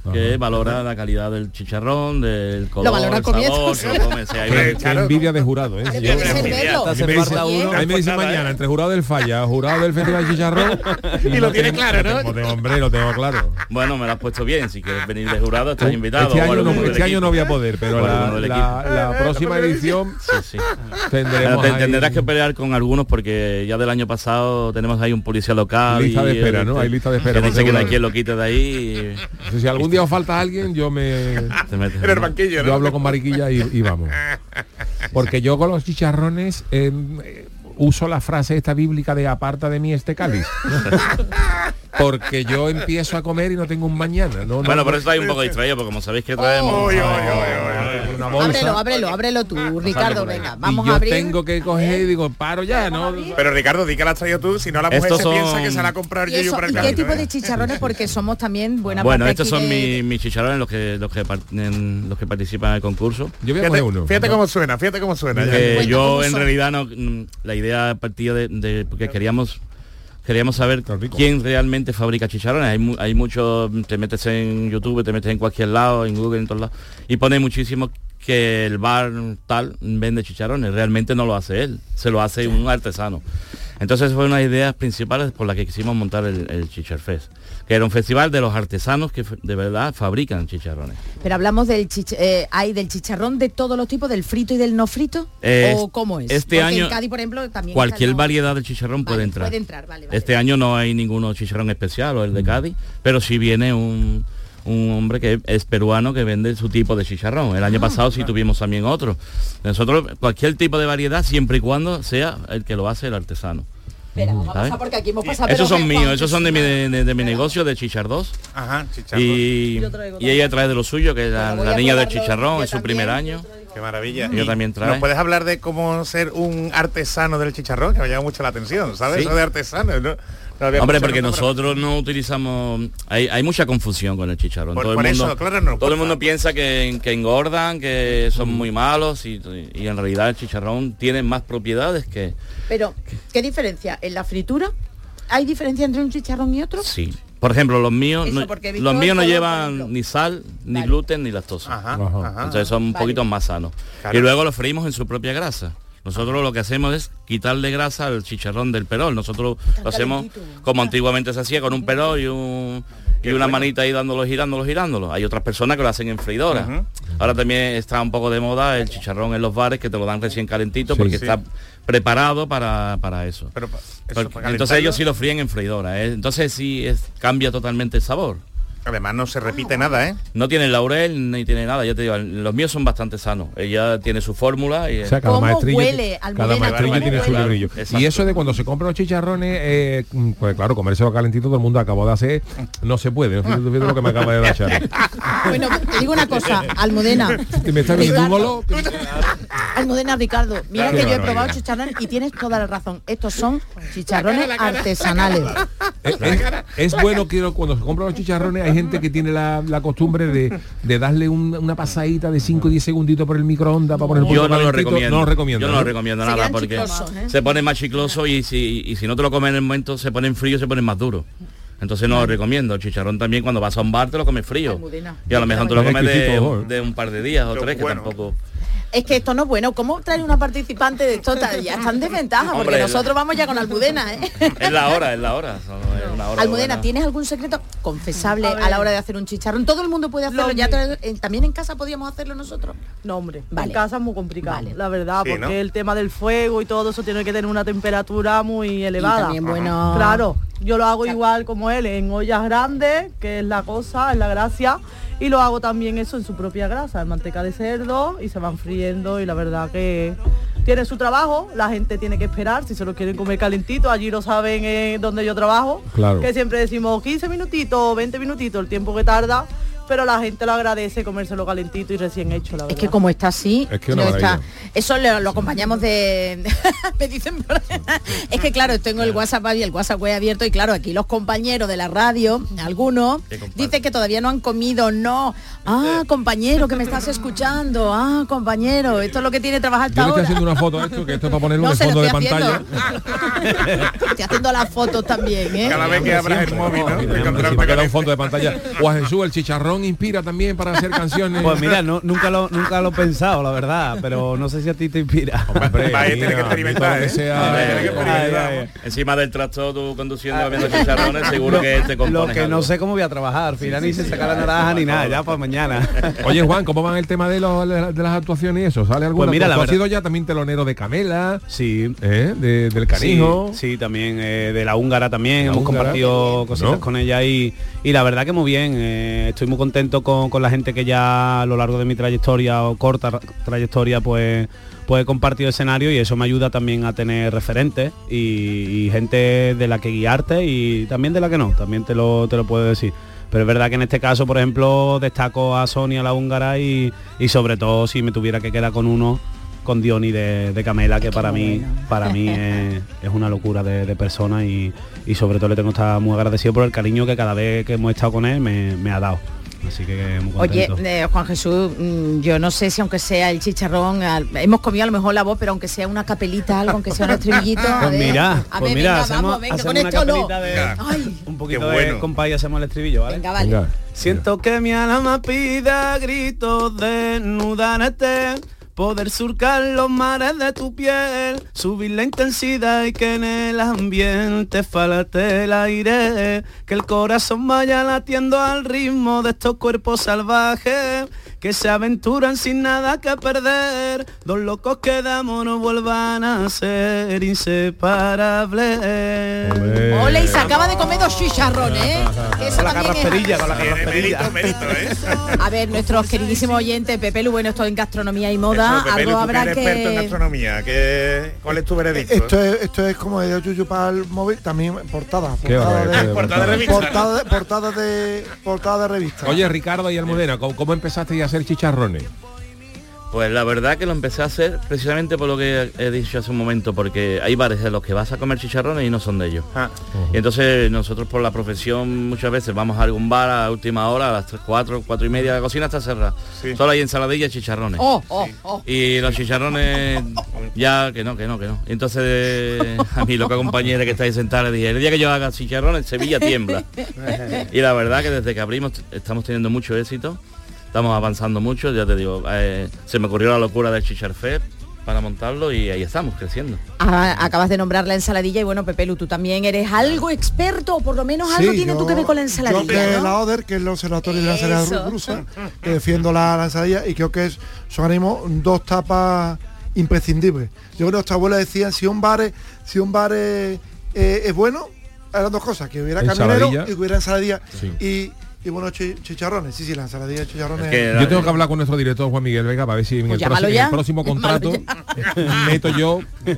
que Ajá. valora la calidad del chicharrón, del color, Lo valora el comiendo. sabor, se lo come, se hay- Qué, qué envidia de jurado, ¿eh? Debe Yo- de ser verlo. a mí me dicen- a mí me dicen mañana, entre jurado del Falla, jurado del Festival de Chicharrón. Y lo tiene tengo- claro, ¿no? lo tengo- hombre, lo tengo claro. Bueno, me lo has puesto bien. Si quieres venir de jurado, estás invitado. Este O año, algún no, del este año equipo. no voy a poder, pero O la, alguno del la- equipo. la próxima edición Sí, sí. tendremos Te- ahí tendrás que pelear con algunos porque ya del año pasado tenemos ahí un policía local. lista de y, espera, eh, ¿no? Hay lista de espera. Que dice que no hay Seguro. quien lo quite de ahí. Si si algún día os falta alguien, yo me... Te metes En el banquillo, ¿no? Yo hablo con Mariquilla y, y vamos. Porque yo con los chicharrones eh, eh, uso la frase esta bíblica de aparta de mí este cáliz. Porque yo empiezo a comer y no tengo un mañana. No, Bueno, no, por eso estáis un poco distraído, porque como sabéis que traemos... Uy, uy, uy, uy. una bolsa. Ábrelo, ábrelo, ábrelo tú, Ricardo, por ahí. venga, Y vamos yo a abrir. tengo que coger y digo, paro ya, ¿no? Pero Ricardo, di que la has traído tú, si no la mujer Estos se son- piensa que se la ha comprado ¿Y, el eso- Yuyu para el y qué camino, tipo ¿eh? de chicharrones? Porque somos también buena Bueno, parte estos aquí son de- mi- mis chicharrones, los que los que, par- en- los que participan en el concurso. Yo voy a Fíjate, coger uno. fíjate cómo suena, fíjate cómo suena. Eh, Cuenta yo cómo en son. realidad no, mm, la idea partía de, de- porque queríamos queríamos saber quién realmente fabrica chicharrones. Hay, mu- hay muchos, te metes en YouTube, te metes en cualquier lado, en Google, en todos lados, y pone muchísimo que el bar tal vende chicharrones. Realmente no lo hace él, se lo hace un artesano. Entonces fue una de las ideas principales por la que quisimos montar el, el Chichar Fest, que era un festival de los artesanos que f- de verdad fabrican chicharrones. Pero hablamos del chich- eh, hay del chicharrón de todos los tipos, del frito y del no frito, Eh, o cómo es. este Porque año, en Cádiz, por ejemplo, también Cualquier está el no- variedad de chicharrón puede Vale, entrar. puede entrar, vale, vale. Este año no hay ninguno chicharrón especial o el de Cádiz, pero sí viene un, un hombre que es peruano que vende su tipo de chicharrón. El año Ah. pasado sí tuvimos también otro. Nosotros, cualquier tipo de variedad, siempre y cuando sea el que lo hace el artesano. Espera, vamos a ¿sabes? pasar porque aquí hemos pasado. Esos pero son que míos, Juan, esos son de mi, de, de- de mi negocio de Chichardos. Ajá, chicharrón. Y, Yo traigo y ella trae de lo suyo, que es la, Bueno, voy la a niña del probarlo chicharrón, yo es su también. primer año. Qué maravilla. Yo Y también trae. ¿Nos puedes hablar de cómo ser un artesano del chicharrón? Que me llama mucho la atención, ¿sabes? Sí. Eso de artesano, ¿no? No había Hombre, mucho porque nunca, pero- nosotros no utilizamos... Hay, hay mucha confusión con el chicharrón. Por- todo por el mundo, eso, acláranos, todo el por mundo favor. piensa que, que engordan, que son muy malos y, y en realidad el chicharrón tiene más propiedades que... Pero, ¿qué diferencia? ¿En la fritura? ¿Hay diferencia entre un chicharrón y otro? Sí. Por ejemplo, los míos, Eso, no, porque he visto los míos el no color, por llevan ejemplo. ni sal, ni Vale. gluten, ni lactosa. Ajá, Ajá. ajá. Entonces son un Vale. poquito más sanos. Claro. Y luego los freímos en su propia grasa. Nosotros lo que hacemos es quitarle grasa al chicharrón del perol. Nosotros lo hacemos como antiguamente se hacía, con un perol y un y una manita ahí dándolo, girándolo, girándolo. Hay otras personas que lo hacen en freidora. Ujú. Ahora también está un poco de moda el chicharrón en los bares, que te lo dan recién calentito Sí. porque Sí. está preparado para, para eso. Pero pa- eso, Porque- para entonces calentarlo, ellos sí lo fríen en freidora. ¿eh? Entonces sí es- cambia totalmente el sabor. Además no se repite nada, ¿eh? No tiene laurel ni tiene nada, ya te digo, los míos son bastante sanos. Ella tiene su fórmula y O sea, cada ¿Cómo maestrillo, huele, cada Almudena? maestrillo ¿Cómo tiene su huele? librillo. Exacto. Y eso de cuando se compran los chicharrones, eh, pues claro, comérselo calentito todo el mundo acabó de hacer, no se puede. No sé si tú ves lo que me acaba de dar Charo. Bueno, te digo una cosa, Almudena. Si me está viendo un Ricardo, golo, Almudena, Ricardo, mira Qué que yo he barbaridad. probado chicharrones y tienes toda la razón. Estos son chicharrones artesanales. es, es- es bueno que cuando se compran los chicharrones hay gente que tiene la, la costumbre de, de darle un- una pasadita de cinco o diez segunditos por el microondas para poner el Yo pollo no lo calentito. recomiendo. No lo recomiendo. Yo no lo ¿no? recomiendo Se nada quedan porque chiclosos, ¿eh? se pone más chicloso y si, y si no te lo comes en el momento se ponen frío, se ponen más duro. Entonces no lo recomiendo. El chicharrón también cuando vas a un bar te lo comes frío. Almudena. Y a lo mejor te lo Qué comes de, exquisito, ¿eh? de un par de días o Qué tres, que bueno. tampoco... Es que esto no es bueno. ¿Cómo traer una participante de esto? Ya está en desventaja, porque Hombre, nosotros vamos ya con Almudena, ¿eh? Es la hora, es la hora. son- es una hora Almudena, buena. ¿tienes algún secreto confesable A a, ver. la hora de hacer un chicharrón? Todo el mundo puede hacerlo. Lo Ya mi- te- eh, también en casa podíamos hacerlo nosotros. No, hombre, Vale. en casa es muy complicado, Vale. la verdad, Sí, porque ¿no? el tema del fuego y todo eso tiene que tener una temperatura muy elevada. Y también bueno. Claro, yo lo hago igual como él, en ollas grandes, que es la cosa, es la gracia, y lo hago también eso en su propia grasa, en manteca de cerdo, y se van friendo, y la verdad que tiene su trabajo, la gente tiene que esperar, si se lo quieren comer calentito, allí lo saben eh, donde yo trabajo, Claro. que siempre decimos quince minutitos, veinte minutitos, el tiempo que tarda, pero la gente lo agradece comérselo calentito y recién hecho, la verdad. Es que como está así, Es que una no está. maravilla. Eso lo, lo acompañamos de. Me dicen por ahí. Es que claro, tengo el WhatsApp y el WhatsApp web abierto y claro, aquí los compañeros de la radio, algunos, dicen que todavía no han comido, no. Ah, compañero, que me estás escuchando. Ah, compañero, esto es lo que tiene trabajar hasta Yo le estoy ahora. haciendo una foto a esto, que esto es para ponerlo No, en se el lo fondo de estoy pantalla. haciendo. Estoy haciendo las fotos también, ¿eh? Cada vez que abras el móvil, ¿no? Hombre, Te siempre, encontrarás si me queda un fondo de pantalla. O a Jesús el chicharrón chicharrón inspira también para hacer canciones? Pues mira, no, nunca lo nunca lo he pensado, la verdad, pero no sé si a ti te inspira. Hombre, Va a tener que experimentar, ¿eh? Sea, Tiene que experimentar. Ay, ay, ay. Encima del tractor tú conduciendo comiendo chicharrones, seguro que te compones Lo que algo. no sé cómo voy a trabajar, al final ni se saca la naranja ni nada, ya para mañana. Oye, Juan, ¿cómo va el tema de, los, de las actuaciones y eso? ¿Sale alguna? Pues mira, ¿Tú la has verdad- sido ya también telonero de Camela? Sí. ¿Eh? De, del Canijo. Sí, sí, también eh, de la húngara también, La hemos húngara. compartido cositas ¿No? con ella y, y la verdad que muy bien, eh, estoy muy contento con, con la gente que ya a lo largo de mi trayectoria o corta ra- trayectoria pues pues he compartido escenario y eso me ayuda también a tener referentes y, y gente de la que guiarte y también de la que no, también te lo, te lo puedo decir. Pero es verdad que en este caso, por ejemplo, destaco a Sonia, la húngara, y, y sobre todo si me tuviera que quedar con uno, con Diony de, de Camela, que para mí para mí es, es una locura de, de persona y, y sobre todo le tengo que estar muy agradecido por el cariño que cada vez que hemos estado con él me, me ha dado. Así que muy Oye, contento. eh, Juan Jesús, mm, yo no sé si aunque sea el chicharrón, al- hemos comido a lo mejor la voz, pero aunque sea una capelita, algo, aunque sea un estribillito. a Pues ver, mira, a pues ver, mira, venga, hacemos, vamos, venga, hacemos con una esto no. capelita de Ay, un poquito Qué de bueno. compás y hacemos el estribillo, ¿vale? venga, vale. Venga. Siento que mi alma pide a gritos desnudarte, poder surcar los mares de tu piel, subir la intensidad y que en el ambiente falte el aire, que el corazón vaya latiendo al ritmo de estos cuerpos salvajes, que se aventuran sin nada que perder, dos locos que de amor no vuelvan a ser inseparables. Hombre. Ole, y se acaba de comer dos chicharrones, ¿eh? Que eso Con la también es- carrasperilla, con la Tiene carrasperilla. mérito, mérito, ¿eh? A ver, nuestros queridísimos oyentes, Pepe Lu, bueno, esto en gastronomía y moda, Eso, Pepe, algo tú habrá eres experto en que... gastronomía. ¿qué, ¿Cuál es tu veredicto? Esto es, esto es como el Yuyu para el móvil, también portada. Qué Portada horror, de, qué Portada de revista. portada de, portada de, portada de revista. Oye, Ricardo y Almudena, ¿cómo, cómo empezaste a hacer chicharrones? Pues la verdad que lo empecé a hacer precisamente por lo que he dicho hace un momento, porque hay bares de los que vas a comer chicharrones y no son de ellos. Ah. Y entonces nosotros por la profesión muchas veces vamos a algún bar a última hora, a las tres, cuatro, cuatro y media, la cocina está cerrada. Sí. Solo hay ensaladilla y chicharrones. Oh, oh, oh. Y los chicharrones ya que no, que no, que no. Y entonces a mi loca compañera que está ahí sentada le dije, el día que yo haga chicharrones Sevilla tiembla. Y la verdad que desde que abrimos estamos teniendo mucho éxito. Estamos avanzando mucho, ya te digo, eh, se me ocurrió la locura del Chicharfet para montarlo y ahí estamos creciendo. Ah, acabas de nombrar la ensaladilla y bueno, Pepe Lu, tú también eres algo experto, o por lo menos algo Sí, tiene yo- tú que ver con la Yo ensaladilla, que ¿no? la O D E R, que es el Observatorio de la Ensalada Eso. Rusa, que defiendo la, la ensalada y creo que es, son ahora mismo dos tapas imprescindibles. Yo creo que nuestra abuela decía, si un bar es, si un bar es, eh, es bueno, eran dos cosas, que hubiera camionero Ensaladilla. y que hubiera ensaladilla Sí. y, y bueno, chi- chicharrones. Sí, sí, la ensaladilla de chicharrones. Es que- Yo tengo que hablar con nuestro director Juan Miguel Vega para ver si en, Pues el, llámalo próximo, en ya. el próximo Llámalo contrato meto yo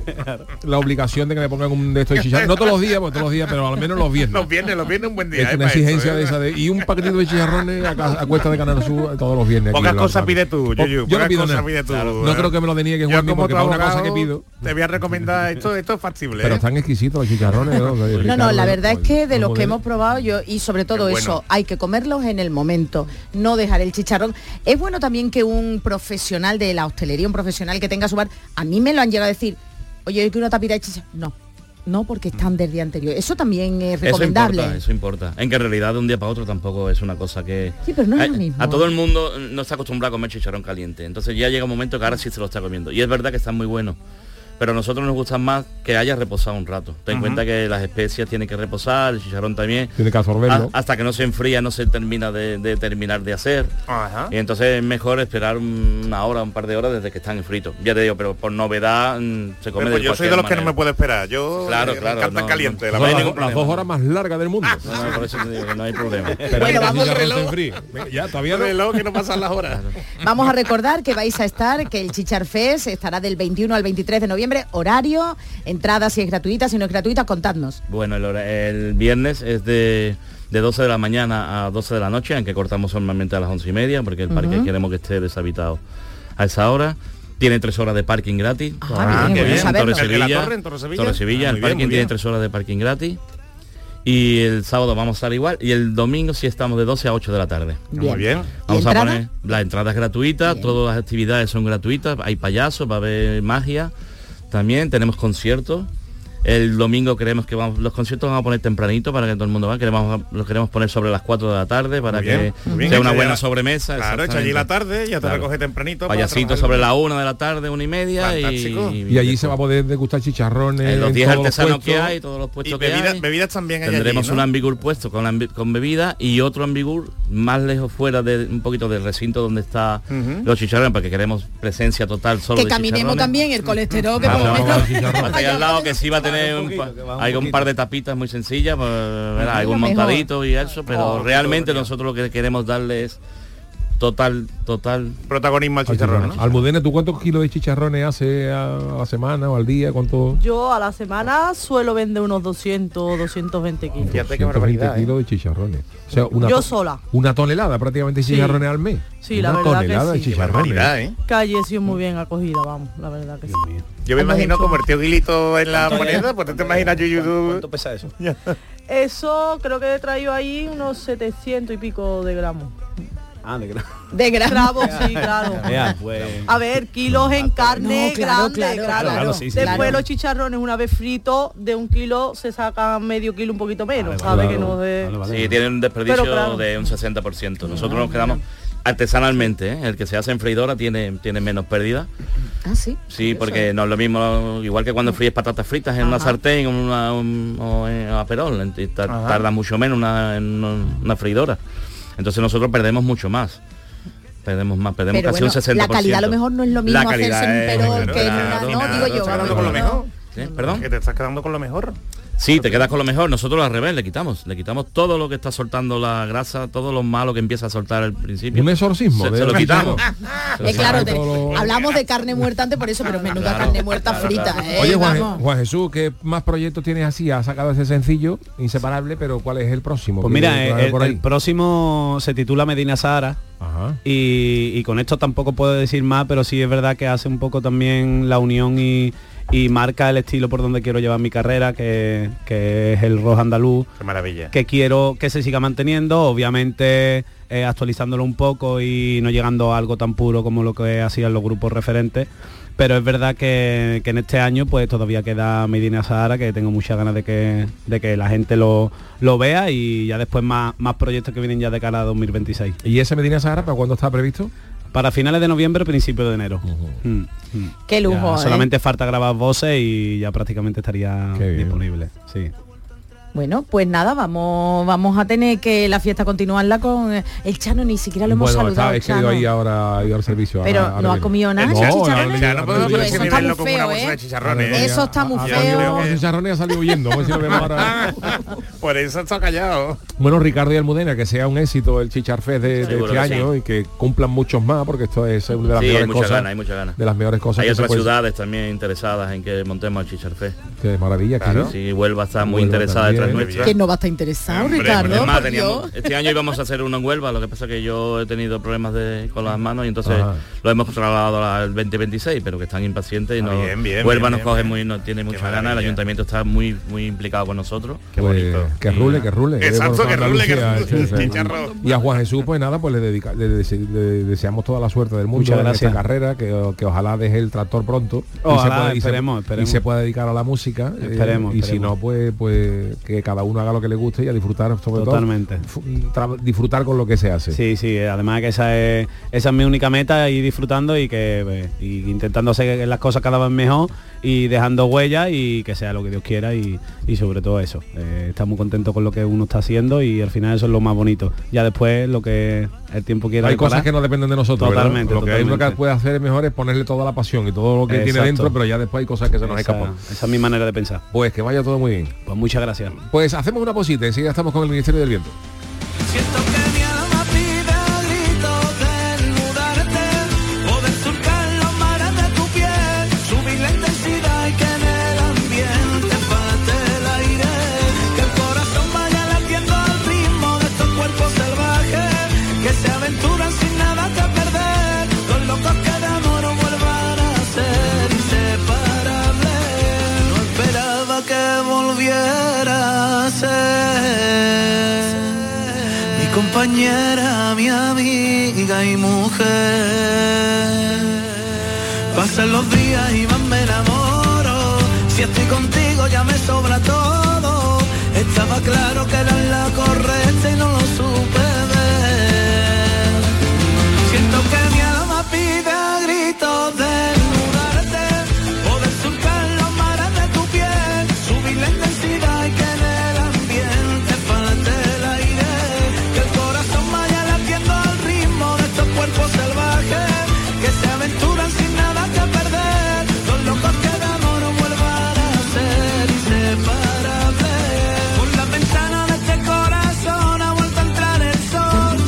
la obligación de que me pongan un de estos de chicharrones. No todos los días, porque todos los días, pero al menos los viernes. Los viernes, los viernes un buen día. Es ¿eh? una para exigencia eso, de ¿eh? esa de, y un paquetito de chicharrones a, ca- a cuesta de Canal Sur todos los viernes. aquí Pocas en la cosas tarde. pide tú, Po- Yuyu, Yo no pocas pido cosas nada. pide tú, No ¿eh? creo que me lo deniegue Yo Juan, como porque tu para una cosa que abogado, pido. te voy a recomendar esto, esto es factible. Pero ¿eh? están exquisitos los chicharrones. ¿no? De No, no, Ricardo, la verdad es que de los que Almudena. hemos probado yo, y sobre todo Qué bueno. eso, hay que comerlos en el momento, no dejar el chicharrón. Es bueno también que un profesional de la hostelería, un profesional que tenga su bar, a mí me lo han llegado a decir, oye, yo quiero una tapita de chicharrón. No, no, porque están del día anterior. Eso también es Eso recomendable. importa, eso importa. En que en realidad de un día para otro tampoco es una cosa que... Sí, pero no es a, lo mismo. a todo el mundo no está acostumbrado a comer chicharrón caliente. Entonces ya llega un momento que ahora sí se lo está comiendo. Y es verdad que están muy buenos. Pero a nosotros nos gustan más que haya reposado un rato. Ten en Ujú. cuenta que las especias tienen que reposar, el chicharrón también. Tiene que absorberlo. A- hasta que no se enfría no se termina de, de terminar de hacer. Ajá. Y entonces es mejor esperar un- una hora, un par de horas desde que están fritos. Ya te digo, pero por novedad mm, se come Pues de yo soy de los que no manera. me puedo esperar. Yo Claro, eh, claro, me encanta no, caliente. no. la No hay verdad. ningún Las dos horas más largas del mundo. No, no, por eso te digo que no hay problema. Pero Bueno, que vamos el al chicharrón se reloj. enfríe. Venga, ya, todavía no. reloj que no pasan las horas. Vamos a recordar que vais a estar, que el Chicharfest estará del veintiuno al veintitrés de noviembre, horario, entrada si es gratuita, si no es gratuita, contadnos. Bueno, el, hora- el viernes es de, de doce de la mañana a doce de la noche, aunque cortamos normalmente a las once y media, porque el parque Ujú. queremos que esté deshabitado a esa hora. Tiene tres horas de parking gratis. Ah, bien, qué bueno en saberlo. Torre ¿En la Sevilla. Torre, en Torre Sevilla? Torre Sevilla, Ah, el muy bien, parking muy tiene bien. tres horas de parking gratis. Y el sábado vamos a estar igual. Y el domingo sí estamos de doce a ocho de la tarde. Bien. Muy bien. ¿Y Vamos a entrada? poner, la entrada es gratuita, Bien. todas las actividades son gratuitas, hay payasos, va a haber magia, también tenemos conciertos. El domingo creemos que vamos, los conciertos vamos a poner tempranito para que todo el mundo va, queremos, los queremos poner sobre las cuatro de la tarde para Muy que bien, muy bien. sea una Echa buena ya- sobremesa. Claro, echa allí la tarde, ya te Claro. recoge tempranito. para Payasito trabajar sobre el- la una de la tarde, una y media. Fantástico. Y, Y allí se va a poder degustar chicharrones. en los diez todos artesanos que puestos. hay, todos los puestos Y que bebida- hay. bebidas también hay Tendremos allí, ¿no? un ambigur puesto con, ambi- con bebida y otro ambigur más lejos fuera de un poquito del recinto donde está Ujú. los chicharrones, porque queremos presencia total solo Que de caminemos chicharrones. también el colesterol que Ah, por lo vamos menos- a chicharrones. Hasta ahí al lado que sí va a tener un, poquito, pa- que baja un hay un poquito. par de tapitas muy sencillas, pues, ¿verdad? algún mejor. montadito y eso, pero Oh, realmente nosotros lo que queremos darle es total, total protagonismo al Al chicharrón, chicharrón. ¿no? Almudena, ¿tú cuántos kilos de chicharrones hace a la semana o al día? ¿Cuánto? Yo a la semana suelo vender unos doscientos, doscientos veinte kilos. Fíjate qué ciento veinte barbaridad, ¿eh? kilos de chicharrones. O sea, una Yo to- sola. Una tonelada prácticamente de Sí. chicharrones al mes. Sí, una la verdad que tonelada sí. de Qué chicharrones. barbaridad, ¿eh? Calle ha sido muy bien acogida, vamos, la verdad que sí. Yo me Hemos imagino hecho- como el tío Guilito en la moneda, pues tú te imaginas yo YouTube. ¿Cuánto pesa eso? Eso creo que he traído ahí unos setecientos y pico de gramos. Ah, de gran... De gramos. Gramos, sí, claro. Vea, pues... A ver, kilos en carne No, claro, grande, claro, grande. claro, claro, sí, sí, Después claro. los chicharrones, una vez fritos, de un kilo se sacan medio kilo un poquito menos, Vale, ¿sabes? claro. Que no de... Vale, vale. Sí, tienen un desperdicio Pero claro. de un sesenta por ciento. Nosotros nos quedamos artesanalmente, ¿eh? El que se hace en freidora tiene, tiene menos pérdida. Ah, sí. Sí, porque no es lo mismo, igual que cuando fríes patatas fritas en una Ajá. sartén una, un- o en a perol, ent- ta- Ajá. tarda mucho menos una, en una, una freidora. Entonces nosotros perdemos mucho más. Perdemos más, perdemos Pero casi bueno, un sesenta la por ciento. calidad a lo mejor no es lo mismo La calidad hacerse un es- perol claro, que en claro, una, no, claro, digo te yo. estás quedando con lo no. mejor. ¿Sí? ¿Perdón? Que te estás quedando con lo mejor. Sí, te quedas con lo mejor. Nosotros al revés, le quitamos. Le quitamos todo lo que está soltando la grasa, todo lo malo que empieza a soltar al principio. Un exorcismo. Se, de- se lo quitamos. Se lo Eh, claro, te- todo lo- hablamos de carne muerta antes por eso, pero menuda Claro, carne muerta claro, frita, claro. ¿eh? Oye, Juan, Vamos. Juan Jesús, ¿qué más proyectos tienes así? Has sacado ese sencillo, inseparable, pero ¿cuál es el próximo? Pues ¿Qué mira, tienes el, por ahí? el próximo se titula Medina Sahara. Ajá. Y, y con esto tampoco puedo decir más, pero sí es verdad que hace un poco también la unión y, y marca el estilo por donde quiero llevar mi carrera, que, que es el rock andaluz, Qué maravilla. que quiero que se siga manteniendo, obviamente eh, actualizándolo un poco y no llegando a algo tan puro como lo que hacían los grupos referentes. Pero es verdad que, que en este año pues todavía queda Medina Sahara, que tengo muchas ganas de que, de que la gente lo, lo vea, y ya después más, más proyectos que vienen ya de cara a dos mil veintiséis. ¿Y ese Medina Sahara para cuándo está previsto? Para finales de noviembre, principios de enero. Uh-huh. Mm, mm. Qué lujo, Ya ¿eh? solamente falta grabar voces y ya prácticamente estaría Qué bien. disponible. Sí. Bueno, pues nada, vamos vamos a tener que la fiesta continuarla con eh, el Chano, ni siquiera lo hemos Bueno, saludado. está, es que Chano. yo ahí ahora he ido al servicio. Pero ahora- ahora no ha viene. comido nada, No, ¿esos ahora chicharrones? viene- no ahora podemos viene- Eso ese está nivel muy como una feo, bolsa de ¿eh? chicharrones. Eso está muy Ah, feo. creo que ese chicharrones ha salido huyendo. Vamos a ver si lo vemos ahora. Por eso está callado. Bueno, Ricardo y Almudena, que sea un éxito el Chichar Fest de, de Seguro este que año y que cumplan muchos más, porque esto es una de las Sí, hay mejores muchas cosas. ganas, hay muchas ganas. De las mejores cosas Hay que se otras puede- ciudades también interesadas en que montemos el Chicharfé. Qué maravilla, Claro. ¿no? Sí, Huelva está muy Huelva interesada detrás también. nuestra. ¿Quién no va a estar interesado, Hombre, Ricardo? Es más, Por teníamos- Dios. este año íbamos a hacer uno en Huelva, lo que pasa que yo he tenido problemas de, con las manos y entonces Ajá. lo hemos trasladado al veinte veintiséis, pero que están impacientes y Ah, no, bien, bien, Huelva bien, nos bien, coge bien. muy, no tiene mucha maravilla. ganas, el ayuntamiento está muy muy implicado con nosotros. Qué Pues, bonito. que rule, que rule. Exacto, Eh, por que rule, que Andalucía, rule. sí, sí. Chicharro. Y a Juan Jesús, pues nada, pues le, dedica, le, dese- le deseamos toda la suerte del mundo Muchas en gracias. esta carrera, que, que ojalá deje el tractor pronto. Ojalá, y, se pueda, y se- esperemos, esperemos. y se pueda dedicar a la música. eh, Esperemos, y si esperemos. no, pues, pues que cada uno haga lo que le guste y a disfrutar, sobre Totalmente. todo, fu- tra- disfrutar con lo que se hace. Sí, sí, además que esa es, esa es mi única meta, ir disfrutando y que eh, y intentando hacer las cosas cada vez mejor y dejando huellas y que sea lo que Dios quiera y, y sobre todo eso. Eh, estar muy contento con lo que uno está haciendo y al final eso es lo más bonito. Ya después lo que el tiempo quiera. Hay cosas decorar. que no dependen de nosotros. ¿verdad? Totalmente, Lo que hay uno que totalmente. puede hacer es mejor es ponerle toda la pasión y todo lo que tiene Exacto. dentro, pero ya después hay cosas que se nos esa, escapan. esa es mi manera de pensar. Pues que vaya todo muy bien. Pues muchas gracias. Pues hacemos una posita y enseguida estamos con el Ministerio del Viento. Siento que mi alma pide a gritos desnudarte, poder surcar los mares de tu piel, subir la intensidad y que en el ambiente empate el aire, que el corazón vaya latiendo al ritmo de estos cuerpos salvajes, que se aventuran sin nada que perder, los locos que de amor vuelvan a ser inseparables. No esperaba que volviera a ser mi compañera, mi amiga y mujer. Pasan los días y más me enamoro, Si estoy contigo ya me sobra todo. Estaba claro que era la correcta y no lo supe ver. Siento que mi alma pide a gritos desnudarte, poder surcar los mares de tu piel, subir la intensidad y que en el ambiente falte el aire, que el corazón vaya latiendo al ritmo de estos cuerpos salvajes que se aventuran sin nada que perder. Los locos que de amor no vuelvan a ser inseparables. Por la ventana de este corazón ha vuelto a entrar el sol.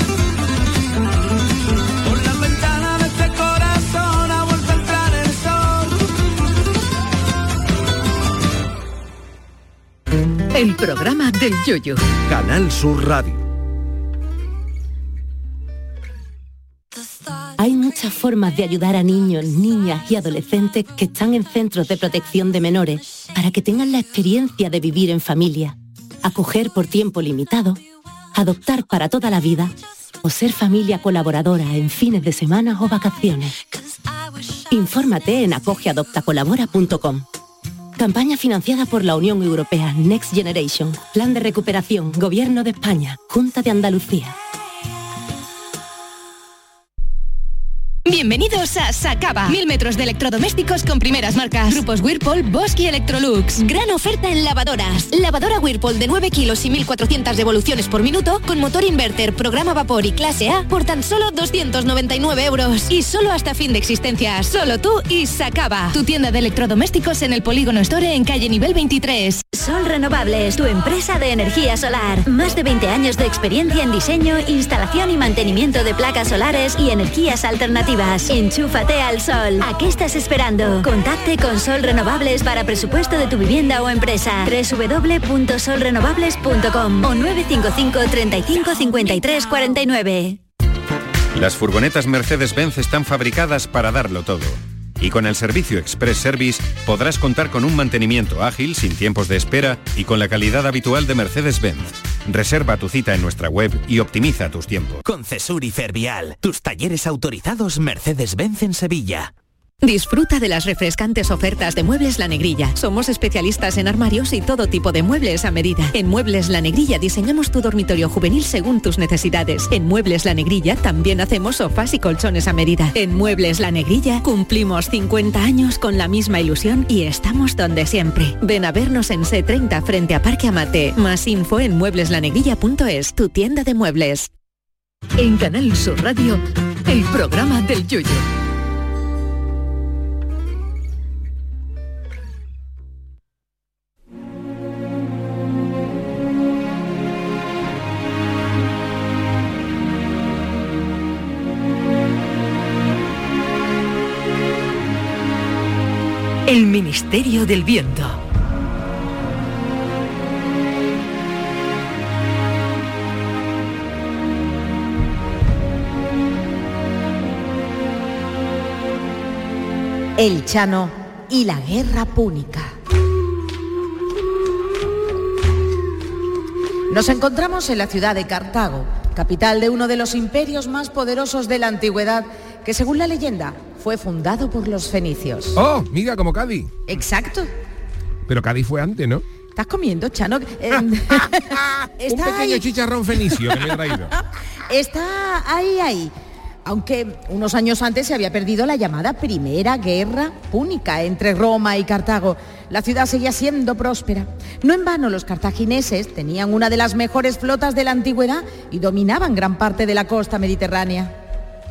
Por la ventana de este corazón ha vuelto a entrar el sol. El programa del Yoyo. Canal Sur Radio. Hay muchas formas de ayudar a niños, niñas y adolescentes que están en centros de protección de menores para que tengan la experiencia de vivir en familia, acoger por tiempo limitado, adoptar para toda la vida o ser familia colaboradora en fines de semana o vacaciones. Infórmate en acoge adopta colabora punto com. Campaña financiada por la Unión Europea Next Generation, Plan de Recuperación, Gobierno de España, Junta de Andalucía. Bienvenidos a Sacaba. Mil metros de electrodomésticos con primeras marcas. Grupos Whirlpool, Bosch y Electrolux. Gran oferta en lavadoras. Lavadora Whirlpool de nueve kilos y mil cuatrocientas revoluciones por minuto con motor inverter, programa vapor y clase A por tan solo doscientos noventa y nueve euros. Y solo hasta fin de existencia. Solo tú y Sacaba. Tu tienda de electrodomésticos en el Polígono Store en calle nivel veintitrés. Sol Renovables, tu empresa de energía solar. Más de veinte años de experiencia en diseño, instalación y mantenimiento de placas solares y energías alternativas. Enchúfate al sol. ¿A qué estás esperando? Contacte con Sol Renovables para presupuesto de tu vivienda o empresa. doble u doble u doble u punto sol renovables punto com o nueve cinco cinco, treinta y cinco, cincuenta y tres, cuarenta y nueve. Las furgonetas Mercedes-Benz están fabricadas para darlo todo. Y con el servicio Express Service podrás contar con un mantenimiento ágil, sin tiempos de espera y con la calidad habitual de Mercedes-Benz. Reserva tu cita en nuestra web y optimiza tus tiempos. Con Cesur y Fervial, tus talleres autorizados Mercedes-Benz en Sevilla. Disfruta de las refrescantes ofertas de Muebles La Negrilla. Somos especialistas en armarios y todo tipo de muebles a medida. En Muebles La Negrilla diseñamos tu dormitorio juvenil según tus necesidades. En Muebles La Negrilla también hacemos sofás y colchones a medida. En Muebles La Negrilla cumplimos cincuenta años con la misma ilusión y estamos donde siempre. Ven a vernos en C treinta frente a Parque Amate. Más info en muebles la negrilla punto es, tu tienda de muebles. En Canal Sur Radio, el programa del Yoyo. El Ministerio del Viento. El Chano y la guerra púnica. Nos encontramos en la ciudad de Cartago, capital de uno de los imperios más poderosos de la antigüedad, que según la leyenda fue fundado por los fenicios. Oh, mira, como Cádiz. Exacto. Pero Cádiz fue antes, ¿no? ¿Estás comiendo, Chano? Eh, Un está pequeño ahí. chicharrón fenicio que me he traído. Está ahí, ahí. Aunque unos años antes se había perdido la llamada Primera Guerra Púnica entre Roma y Cartago. La ciudad seguía siendo próspera. No en vano los cartagineses tenían una de las mejores flotas de la antigüedad y dominaban gran parte de la costa mediterránea.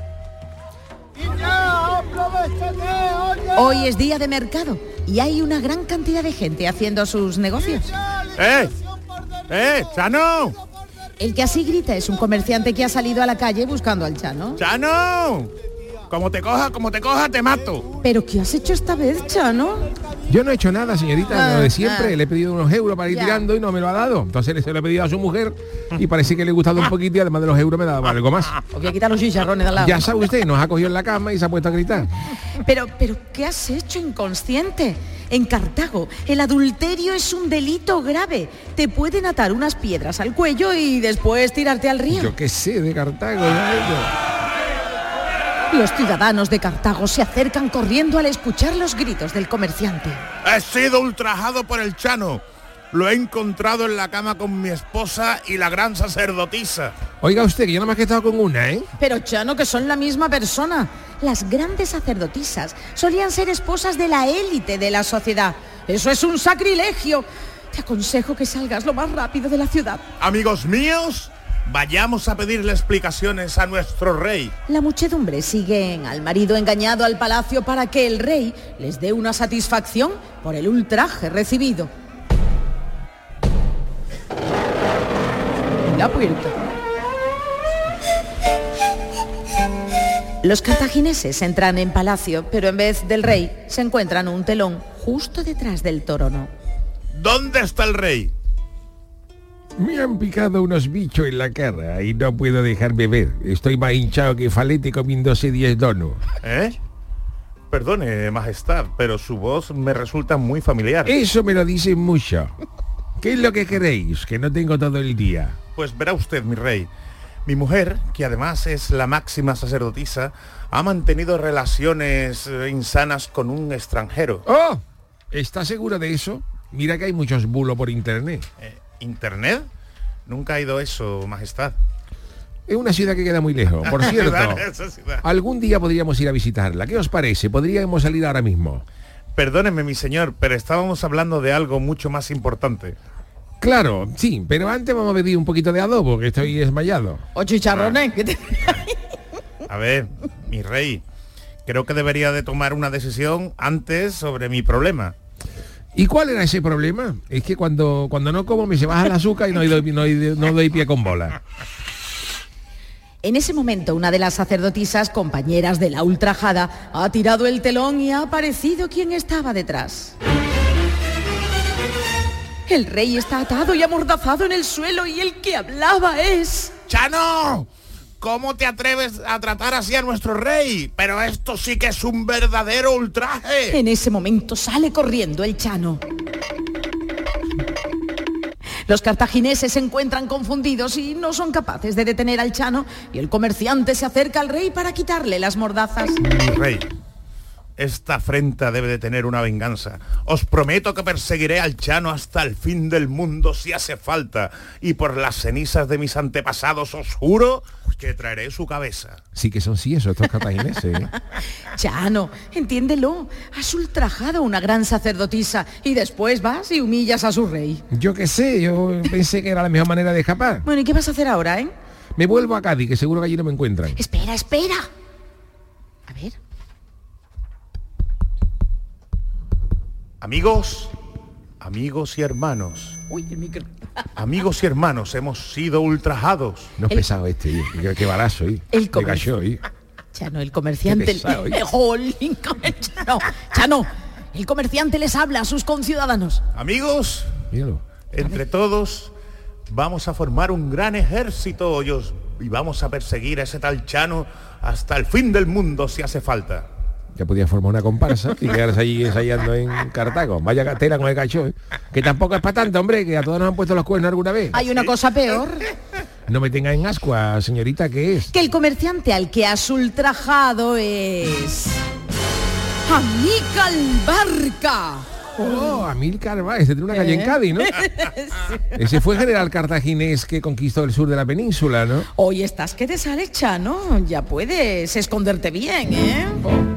Hoy es día de mercado y hay una gran cantidad de gente haciendo sus negocios. ¡Eh! ¡Eh! ¡Chano! El que así grita es un comerciante que ha salido a la calle buscando al Chano. ¡Chano! Como te coja, como te coja, te mato. ¿Pero qué has hecho esta vez, Chano? Yo no he hecho nada, señorita, Ah, lo de siempre. ah. Le he pedido unos euros para ir Ya. tirando y no me lo ha dado. Entonces se lo he pedido a su mujer y parece que le ha gustado un poquito y además de los euros me daba algo más. Os voy a quitar los chicharrones de al lado. Ya sabe usted, nos ha cogido en la cama y se ha puesto a gritar. Pero, pero, ¿qué has hecho, inconsciente? En Cartago, el adulterio es un delito grave. Te pueden atar unas piedras al cuello y después tirarte al río. Yo qué sé de Cartago. ya, Los ciudadanos de Cartago se acercan corriendo al escuchar los gritos del comerciante. He sido ultrajado por el Chano. Lo he encontrado en la cama con mi esposa y la gran sacerdotisa. Oiga usted, que yo nada más que he estado con una, ¿eh? Pero Chano, que son la misma persona. Las grandes sacerdotisas solían ser esposas de la élite de la sociedad. Eso es un sacrilegio. Te aconsejo que salgas lo más rápido de la ciudad. Amigos míos, vayamos a pedirle explicaciones a nuestro rey. La muchedumbre siguen al marido engañado al palacio para que el rey les dé una satisfacción por el ultraje recibido. La puerta. Los cartagineses entran en palacio, pero en vez del rey se encuentran un telón justo detrás del trono. ¿Dónde está el rey? Me han picado unos bichos en la cara y no puedo dejarme ver. Estoy más hinchado que Falete comiéndose diez donuts. ¿Eh? Perdone, majestad, pero su voz me resulta muy familiar. Eso me lo dicen mucho. ¿Qué es lo que queréis? Que no tengo todo el día. Pues verá usted, mi rey. Mi mujer, que además es la máxima sacerdotisa, ha mantenido relaciones eh, insanas con un extranjero. ¡Oh! ¿Está seguro de eso? Mira que hay muchos bulos por internet. Eh, ¿Internet? Nunca ha ido eso, majestad. Es una ciudad que queda muy lejos. Por cierto, algún día podríamos ir a visitarla. ¿Qué os parece? Podríamos salir ahora mismo. Perdóneme, mi señor, pero estábamos hablando de algo mucho más importante. Claro, sí, pero antes vamos a pedir un poquito de adobo, que estoy desmayado. O chicharrones. ¿Qué te... A ver, mi rey, creo que debería de tomar una decisión antes sobre mi problema. ¿Y cuál era ese problema? Es que cuando, cuando no como me se baja el azúcar y no doy, no, doy, no doy pie con bola. En ese momento, una de las sacerdotisas, compañeras de la ultrajada, ha tirado el telón y ha aparecido quien estaba detrás. El rey está atado y amordazado en el suelo y el que hablaba es... ¡Chano! ¿Cómo te atreves a tratar así a nuestro rey? Pero esto sí que es un verdadero ultraje. En ese momento sale corriendo el Chano. Los cartagineses se encuentran confundidos y no son capaces de detener al Chano, y el comerciante se acerca al rey para quitarle las mordazas. Mi rey, esta afrenta debe de tener una venganza. Os prometo que perseguiré al Chano hasta el fin del mundo si hace falta, y por las cenizas de mis antepasados os juro que traeré su cabeza. Sí que son sí esos, estos cartagineses, ¿eh? Chano, entiéndelo. Has ultrajado a una gran sacerdotisa y después vas y humillas a su rey. Yo qué sé, yo pensé que era la mejor manera de escapar. Bueno, ¿y qué vas a hacer ahora, eh? Me vuelvo a Cádiz, que seguro que allí no me encuentran. Espera, espera. A ver. Amigos, amigos y hermanos. Uy, el micro. Amigos y hermanos, hemos sido ultrajados. No es El- pesado este, ¿eh? qué, qué balazo, ¿eh? El Me comer- cayó, ¿eh? Chano, el comerciante... Qué pesado, ¿eh? Jolín, Chano, Chano, el comerciante les habla a sus conciudadanos. Amigos, Míralo. entre todos vamos a formar un gran ejército y, os- y vamos a perseguir a ese tal Chano hasta el fin del mundo si hace falta. Ya podía formar una comparsa y quedarse allí ensayando en Cartago. Vaya tela con el cacho, ¿eh? Que tampoco es para tanto, hombre, que a todos nos han puesto los cuernos alguna vez. Hay una cosa peor, No me tenga en ascua, señorita, ¿qué es? que el comerciante al que has ultrajado es... Amílcar Barca. Oh, Amílcar Barca, ese tiene una calle en ¿Eh? Cádiz, ¿no? Ese fue el general cartaginés que conquistó el sur de la península, ¿no? Hoy estás que te sale, Chano. Ya puedes esconderte bien, ¿eh?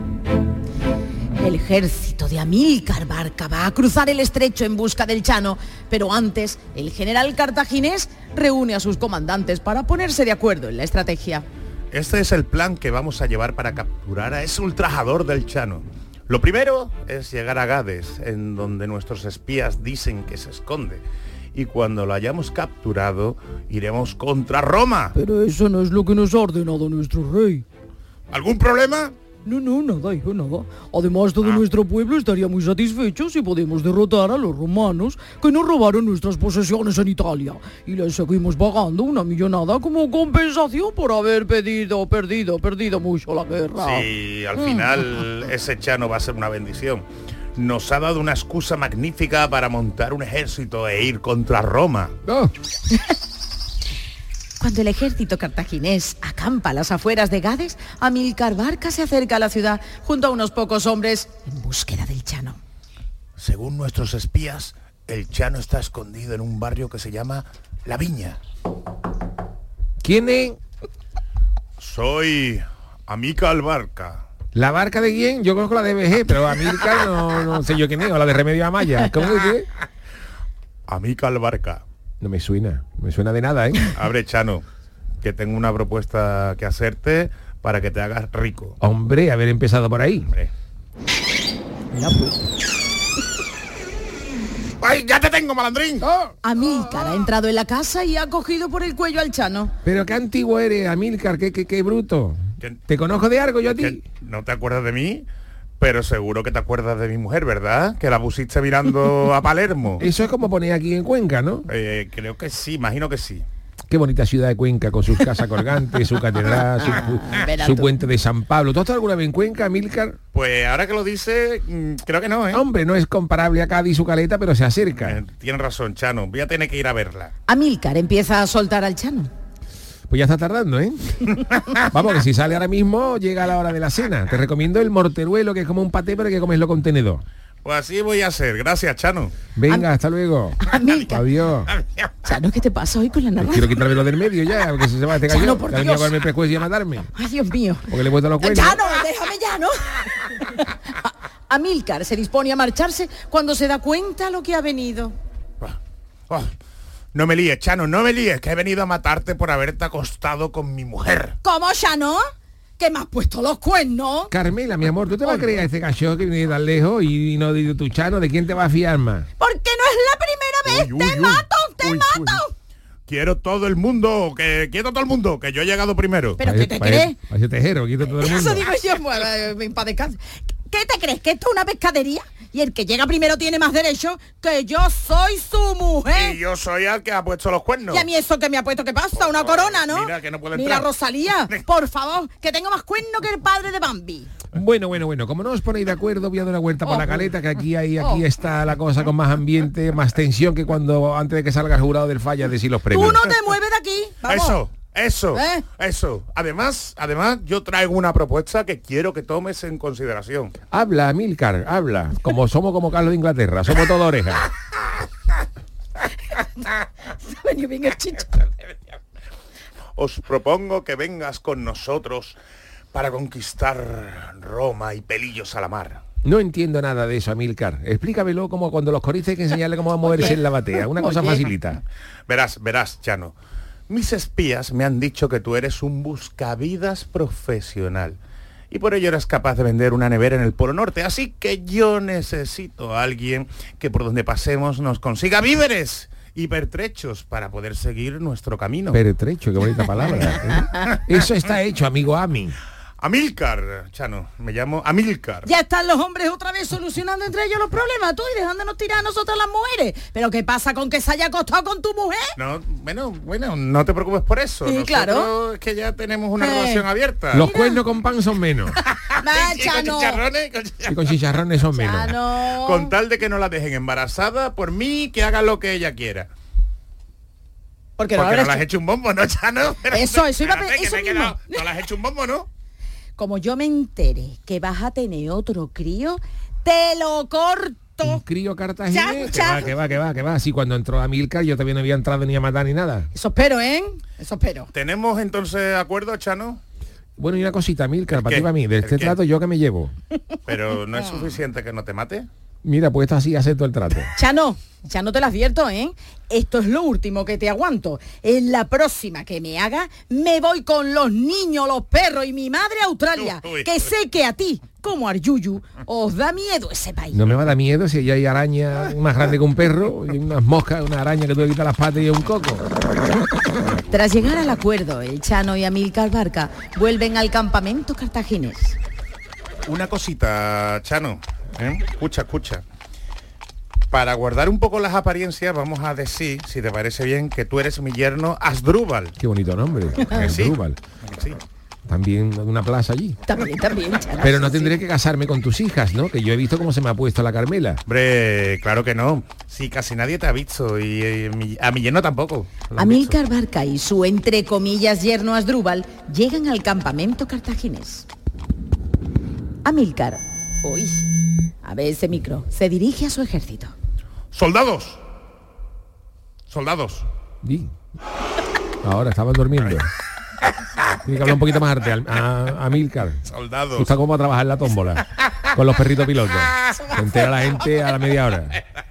El ejército de Amílcar Barca va a cruzar el estrecho en busca del Chano, pero antes el general cartaginés reúne a sus comandantes para ponerse de acuerdo en la estrategia. Este es el plan que vamos a llevar para capturar a ese ultrajador del Chano. Lo primero es llegar a Gades, en donde nuestros espías dicen que se esconde. Y cuando lo hayamos capturado, iremos contra Roma. Pero eso no es lo que nos ha ordenado nuestro rey. ¿Algún problema? No, no, nada, hijo, nada. Además, todo nuestro pueblo estaría muy satisfecho si podemos derrotar a los romanos que nos robaron nuestras posesiones en Italia. Y les seguimos pagando una millonada como compensación por haber pedido, perdido, perdido mucho la guerra. Sí, al final ese Chano va a ser una bendición. Nos ha dado una excusa magnífica para montar un ejército e ir contra Roma. Oh. Cuando el ejército cartaginés acampa a las afueras de Gades, Amílcar Barca se acerca a la ciudad junto a unos pocos hombres en búsqueda del Chano. Según nuestros espías, el Chano está escondido en un barrio que se llama La Viña. ¿Quién es? Soy Amílcar Barca. ¿La barca de quién? Yo conozco la de B G, pero Amílcar no, no sé yo quién es, o la de Remedio Amaya. ¿Cómo es? Amílcar Barca. No me suena, no me suena de nada, ¿eh? Abre, Chano, que tengo una propuesta que hacerte para que te hagas rico. Hombre, haber empezado por ahí. Hombre. ¡Ay, ya te tengo, malandrín! Oh. Amílcar ha entrado en la casa y ha cogido por el cuello al Chano. Pero qué antiguo eres, Amílcar, qué, qué, qué bruto. ¿Qué? ¿Te conozco de algo yo a ti? ¿No te acuerdas de mí? Pero seguro que te acuerdas de mi mujer, ¿verdad? Que la pusiste mirando a Palermo. Eso es como poner aquí en Cuenca, ¿no? Eh, creo que sí, imagino que sí. Qué bonita ciudad de Cuenca, con sus casas colgantes, su catedral, su, su puente de San Pablo. ¿Tú has estado alguna vez en Cuenca, Amílcar? Pues ahora que lo dice, creo que no, ¿eh? Hombre, no es comparable a Cádiz y su caleta, pero se acerca. Eh, tienes razón, Chano, voy a tener que ir a verla. Amílcar empieza a soltar al Chano. Pues ya está tardando, ¿eh? Vamos, que si sale ahora mismo, llega la hora de la cena. Te recomiendo el morteruelo, que es como un paté, pero hay que comerlo con tenedor. Pues así voy a hacer. Gracias, Chano. Venga, Am hasta luego. Amílcar. Adiós. Chano, ¿qué te pasa hoy con la naranja? Quiero quitármelo del medio ya, porque si se va a este gallo. Chano, por Dios. A comerme prejuicio y a matarme. Ay, Dios mío. Porque le he puesto los cuernos. Chano, déjame ya, ¿no? Amílcar se dispone a marcharse cuando se da cuenta lo que ha venido. Oh, oh. No me líes, Chano, no me líes, que he venido a matarte por haberte acostado con mi mujer. ¿Cómo, Chano? ¿Que me has puesto los cuernos? Carmela, mi amor, ¿tú te vas a creer a este cachorro que viene tan lejos y no de tu Chano? ¿De quién te va a fiar más? Porque no es la primera vez. Uy, uy, ¡Te uy. mato, te uy, mato! Uy. Quiero todo el mundo, que quiero todo el mundo, que yo he llegado primero. ¿Pero qué te crees? Parece tejero, quiero todo el mundo. Eso digo yo, bueno, para descansar. ¿Qué te crees? ¿Que esto es una pescadería? Y el que llega primero tiene más derecho, que yo soy su mujer. Y yo soy el que ha puesto los cuernos. Y a mí eso que me ha puesto, ¿qué pasa? Una corona, ¿no? Mira, que no puede Mira, entrar. Rosalía, por favor, que tengo más cuernos que el padre de Bambi. Bueno, bueno, bueno, como no os ponéis de acuerdo, voy a dar una vuelta por Oh. la caleta, que aquí hay, aquí está la cosa con más ambiente, más tensión que cuando antes de que salga el jurado del falla decir los premios. Tú no te mueves de aquí. Vamos. Eso, eso, ¿Eh? eso. Además, además, yo traigo una propuesta que quiero que tomes en consideración. Habla, Amílcar, habla. Como somos como Carlos de Inglaterra, somos todo oreja. Venido bien el chicho. Os propongo que vengas con nosotros para conquistar Roma y pelillos a la mar. No entiendo nada de eso, Amílcar. Explícamelo como cuando los coristas hay que enseñarle cómo va a moverse en la batea. Una cosa Oye. facilita. Verás, verás, Chano. Mis espías me han dicho que tú eres un buscavidas profesional y por ello eres capaz de vender una nevera en el Polo Norte. Así que yo necesito a alguien que por donde pasemos nos consiga víveres y pertrechos para poder seguir nuestro camino. Pertrecho, qué bonita palabra. ¿eh? Eso está hecho, amigo Ami. Amílcar, Chano, me llamo Amílcar. Ya están los hombres otra vez solucionando entre ellos los problemas, tú, y dejándonos tirar a nosotras las mujeres. ¿Pero qué pasa con que se haya acostado con tu mujer? No, bueno, bueno, no te preocupes por eso. Sí, Nosotros claro. es que ya tenemos una Eh. relación abierta. Los cuernos con pan son menos. Va, Y con Chano. chicharrones, con Y con chicharrones son menos. Chano. Con tal de que no la dejen embarazada, por mí, que haga lo que ella quiera. Porque no, Porque no habrás le has hecho un bombo, ¿no, Chano? Eso, eso iba a Espérate, pe- eso que me he mismo. quedado. No le has hecho un bombo, ¿no? Como yo me entere que vas a tener otro crío, te lo corto. Un crío cartaginés. Chao, Que chao. va, que va, que va, que va. Así cuando entró Amílcar yo todavía no había entrado ni a matar ni nada. Eso espero, ¿eh? Eso espero. ¿Tenemos entonces acuerdo, Chano? Bueno, y una cosita, Amílcar, para qué? ti y para mí. De ¿El este qué? trato yo que me llevo. Pero no es suficiente que no te mate. Mira, pues esto así acepto el trato. Chano, Chano, te lo advierto, ¿eh? Esto es lo último que te aguanto. En la próxima que me haga, me voy con los niños, los perros y mi madre a Australia. Uy, uy, que uy. sé que a ti, como a Yuyu, os da miedo ese país. No me va a dar miedo si ya hay araña más grande que un perro, y unas moscas, una araña que tú le quitas las patas y un coco. Tras llegar al acuerdo, el Chano y Amílcar Barca vuelven al campamento cartaginés. Una cosita, Chano. ¿eh? Escucha, escucha. Para guardar un poco las apariencias, vamos a decir, si te parece bien, que tú eres mi yerno Asdrúbal. Qué bonito nombre. ¿Que sí? Asdrúbal. ¿Que sí? También una plaza allí. También, también, Chano. Pero no tendré que casarme con tus hijas, ¿no? Que yo he visto cómo se me ha puesto la Carmela. Hombre, claro que no. Sí, casi nadie te ha visto y eh, mi- a mi yerno tampoco. Amílcar Barca y su, entre comillas, yerno Asdrúbal llegan al campamento cartaginés. Amílcar, uy, a ver ese micro, se dirige a su ejército. ¡Soldados! ¡Soldados! Di. Ahora estaban durmiendo. Tiene que hablar un poquito más arte a Amílcar. Soldados. Gusta cómo va a trabajar la tómbola con los perritos pilotos. Se entera la gente a la media hora.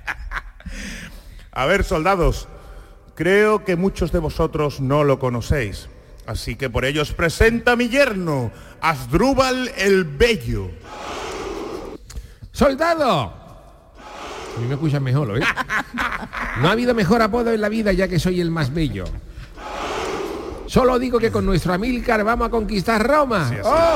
A ver, soldados, creo que muchos de vosotros no lo conocéis. Así que por ello os presenta a mi yerno, Asdrúbal el Bello. ¡Soldado! A mí me escuchan mejor, ¿lo ves? No ha habido mejor apodo en la vida ya que soy el más bello. Solo digo que con nuestro Amílcar vamos a conquistar Roma. Sí, así. ¡Oh!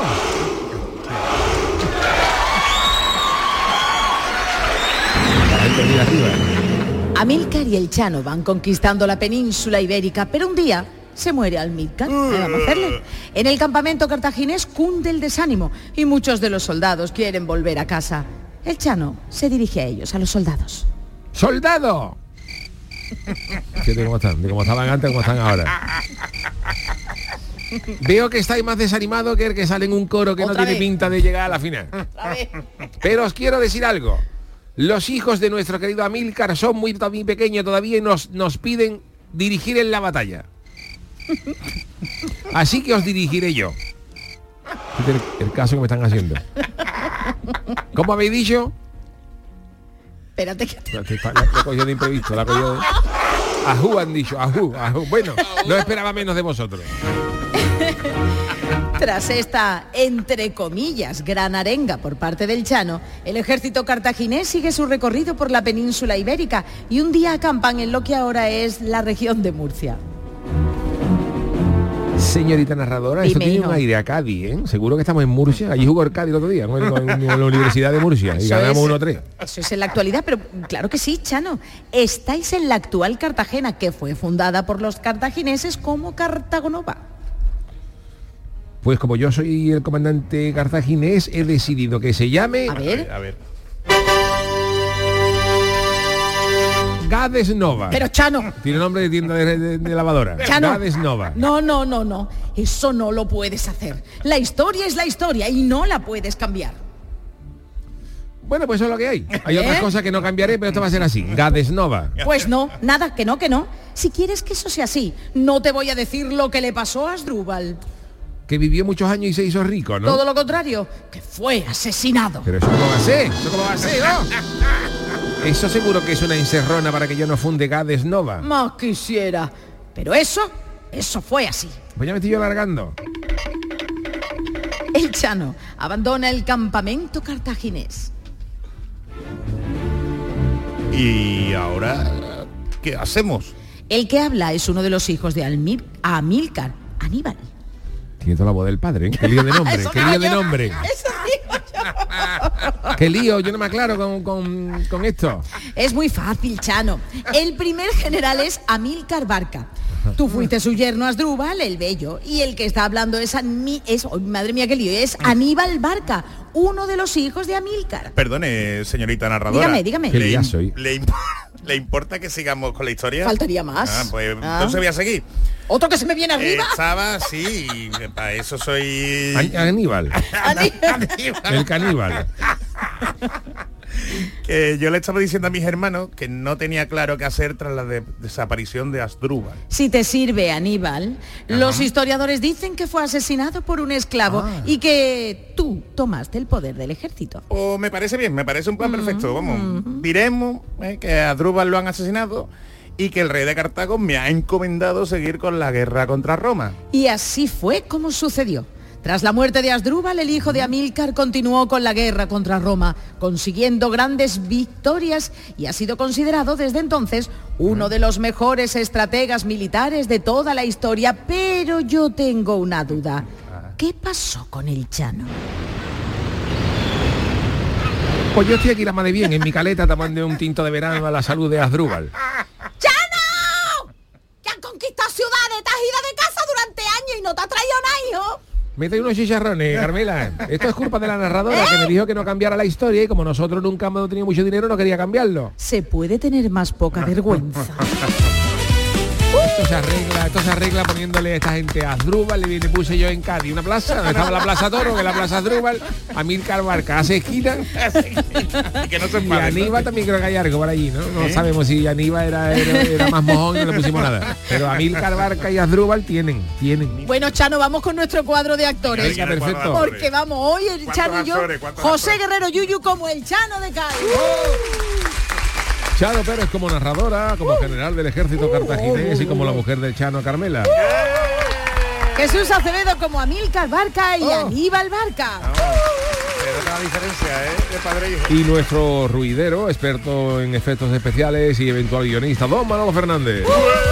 La gente mira arriba. Amílcar y el Chano van conquistando la península ibérica, pero un día se muere Amílcar. ¿Qué vamos a hacerle? En el campamento cartaginés cunde el desánimo y muchos de los soldados quieren volver a casa. El Chano se dirige a ellos, a los soldados. ¡Soldado! Fíjate cómo están, de cómo estaban antes, cómo están ahora. Veo que estáis más desanimados que el que sale en un coro que no Otra tiene vez. pinta de llegar a la final. Pero os quiero decir algo. Los hijos de nuestro querido Amílcar son muy, muy pequeños todavía y nos, nos piden dirigir en la batalla. Así que os dirigiré yo. Fíjate el, el caso que me están haciendo. ¿Cómo habéis dicho? Espérate que... La, la, la he cogido de imprevisto, la he cogido de... Ajú han dicho, ajú, ajú. Bueno, no esperaba menos de vosotros. Tras esta, entre comillas, gran arenga por parte del Chano, el ejército cartaginés sigue su recorrido por la península ibérica y un día acampan en lo que ahora es la región de Murcia. Señorita narradora, Dime, esto tiene hijo. un aire a Cádiz, ¿eh? Seguro que estamos en Murcia. Allí jugó el Cádiz el otro día con, con- con la Universidad de Murcia y Eso ganamos es- uno tres. Eso es en la actualidad, pero claro que sí, Chano. Estáis en la actual Cartagena, que fue fundada por los cartagineses como Cartagonova. Pues como yo soy el comandante cartaginés, he decidido que se llame... A ver. A ver. Gades Nova. Pero Chano, Tiene nombre de tienda de, de- de lavadora. Chano. Gades Nova. no, no, no, no. Eso no lo puedes hacer. La historia es la historia y no la puedes cambiar. Bueno, pues eso es lo que hay. Hay ¿Eh? otras cosas que no cambiaré, pero esto va a ser así. Gades Nova. Pues no, nada, que no, que no. Si quieres que eso sea así, no te voy a decir lo que le pasó a Asdrúbal. Que vivió muchos años y se hizo rico, ¿no? Todo lo contrario, que fue asesinado. Pero eso cómo va a ser, eso cómo va a ser, ¿no? Eso seguro que es una encerrona para que yo no funde Gades Nova. Más quisiera. Pero eso, eso fue así. Pues ya me estoy yo alargando. El Chano abandona el campamento cartaginés. Y ahora, ¿qué hacemos? El que habla es uno de los hijos de Almir, Amílcar, Aníbal. Tiene toda la voz del padre, ¿eh? Qué lío de nombre, Eso qué digo lío de yo, nombre. Eso digo yo. Qué lío, yo no me aclaro con, con, con esto. Es muy fácil, Chano. El primer general es Amílcar Barca. Tú fuiste su yerno Asdrúbal, el bello, y el que está hablando es, Anmi- es oh, madre mía qué lío, es Aníbal Barca, uno de los hijos de Amílcar. Perdone, señorita narradora. Dígame, dígame. Qué ¿Le, lía im- soy. le imp- ¿Le importa que sigamos con la historia? Faltaría más. Ah, pues Ah. entonces voy a seguir. Otro que se me viene arriba. Estaba, sí, y para eso soy... An- Aníbal, el caníbal. Que yo le estaba diciendo a mis hermanos que no tenía claro qué hacer tras la de- desaparición de Asdrúbal. Si te sirve, Aníbal, los historiadores dicen que fue asesinado por un esclavo Ah. y que tú tomaste el poder del ejército. O me parece bien, me parece un plan perfecto. Vamos, diremos eh, que a Asdrúbal lo han asesinado y que el rey de Cartago me ha encomendado seguir con la guerra contra Roma. Y así fue como sucedió. Tras la muerte de Asdrúbal, el hijo de Amílcar continuó con la guerra contra Roma, consiguiendo grandes victorias y ha sido considerado desde entonces uno de los mejores estrategas militares de toda la historia. Pero yo tengo una duda. ¿Qué pasó con el Chano? Pues yo estoy aquí la madre bien, en mi caleta tomando un tinto de verano a la salud de Asdrúbal. ¡Chano! ¡Que han conquistado ciudades! ¡Te has ido de casa durante años y no te has traído nada, hijo! Mete unos chicharrones, Carmela. Esto es culpa de la narradora que me dijo que no cambiara la historia y como nosotros nunca hemos tenido mucho dinero no quería cambiarlo. Se puede tener más poca vergüenza. Esto se arregla, esto se arregla poniéndole a esta gente a Asdrúbal, le, le puse yo en Cádiz una plaza, donde estaba la Plaza Toro, que es la Plaza Asdrúbal, Amílcar Barca hace esquina. Y que no se y Aníbal también creo que hay algo por allí, ¿no? No ¿Eh? sabemos si Aníbal era, era, era más mojón y no le pusimos nada. Pero Amílcar Barca y Asdrúbal tienen, tienen. Bueno, Chano, vamos con nuestro cuadro de actores. Venga, perfecto. Porque vamos, hoy el Chano y yo, José Guerrero Yuyu como el Chano de Cádiz. ¡Oh! Chano Pérez como narradora, como general del ejército cartaginés y como la mujer del Chano, Carmela. Jesús Acevedo como Amílcar Barca y oh. Aníbal Barca. Pero la diferencia, ¿eh? De padre e hijo. Y nuestro ruidero, experto en efectos especiales y eventual guionista, don Manolo Fernández.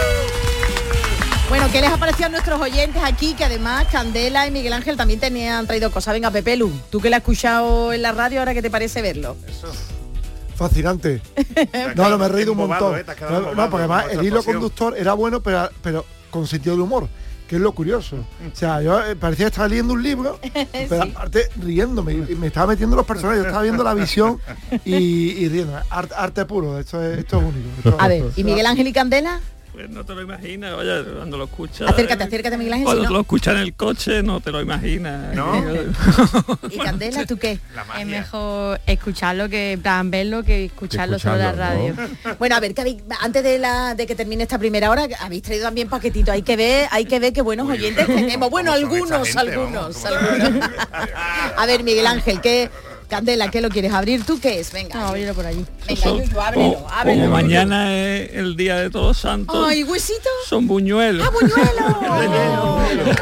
Bueno, ¿qué les ha parecido a nuestros oyentes aquí? Que además Candela y Miguel Ángel también tenían traído cosas. Venga, Pepelu, tú que la has escuchado en la radio, ¿ahora qué te parece verlo? Eso. Fascinante. No, no, me he reído un bobado, montón. Eh, no, no, porque además el hilo pasión. conductor era bueno, pero, pero con sentido del humor, que es lo curioso. O sea, yo eh, parecía que estaba leyendo un libro, pero sí. aparte riéndome, y me estaba metiendo los personajes, yo estaba viendo la visión y, y riendo. Arte, arte puro, esto es, esto es único. Esto, A ver, ¿y Miguel Ángel y Candela? Pues no te lo imaginas, oye, cuando lo escuchas... Acércate, acércate, Miguel Ángel. Cuando si no... lo escuchas en el coche, no te lo imaginas. ¿No? ¿Y Candela, tú qué? Es mejor escucharlo que, en plan, verlo que escucharlo, que escucharlo sobre la radio. ¿No? Bueno, a ver, que habéis, antes de la de que termine esta primera hora, habéis traído también paquetito. Hay que ver, hay que ver qué buenos Uy, oyentes tenemos. Bueno, algunos, gente, algunos, vamos, algunos. A ver, Miguel Ángel, ¿qué... Candela, ¿qué lo quieres abrir tú? ¿Qué es? Venga, no, ábrelo por allí. Venga, son, Yuyu, ábrelo, como, ábrelo. Como mañana es el día de Todos Santos. Ay, ¿huesito? Son buñuelos. ¡Ah, buñuelos!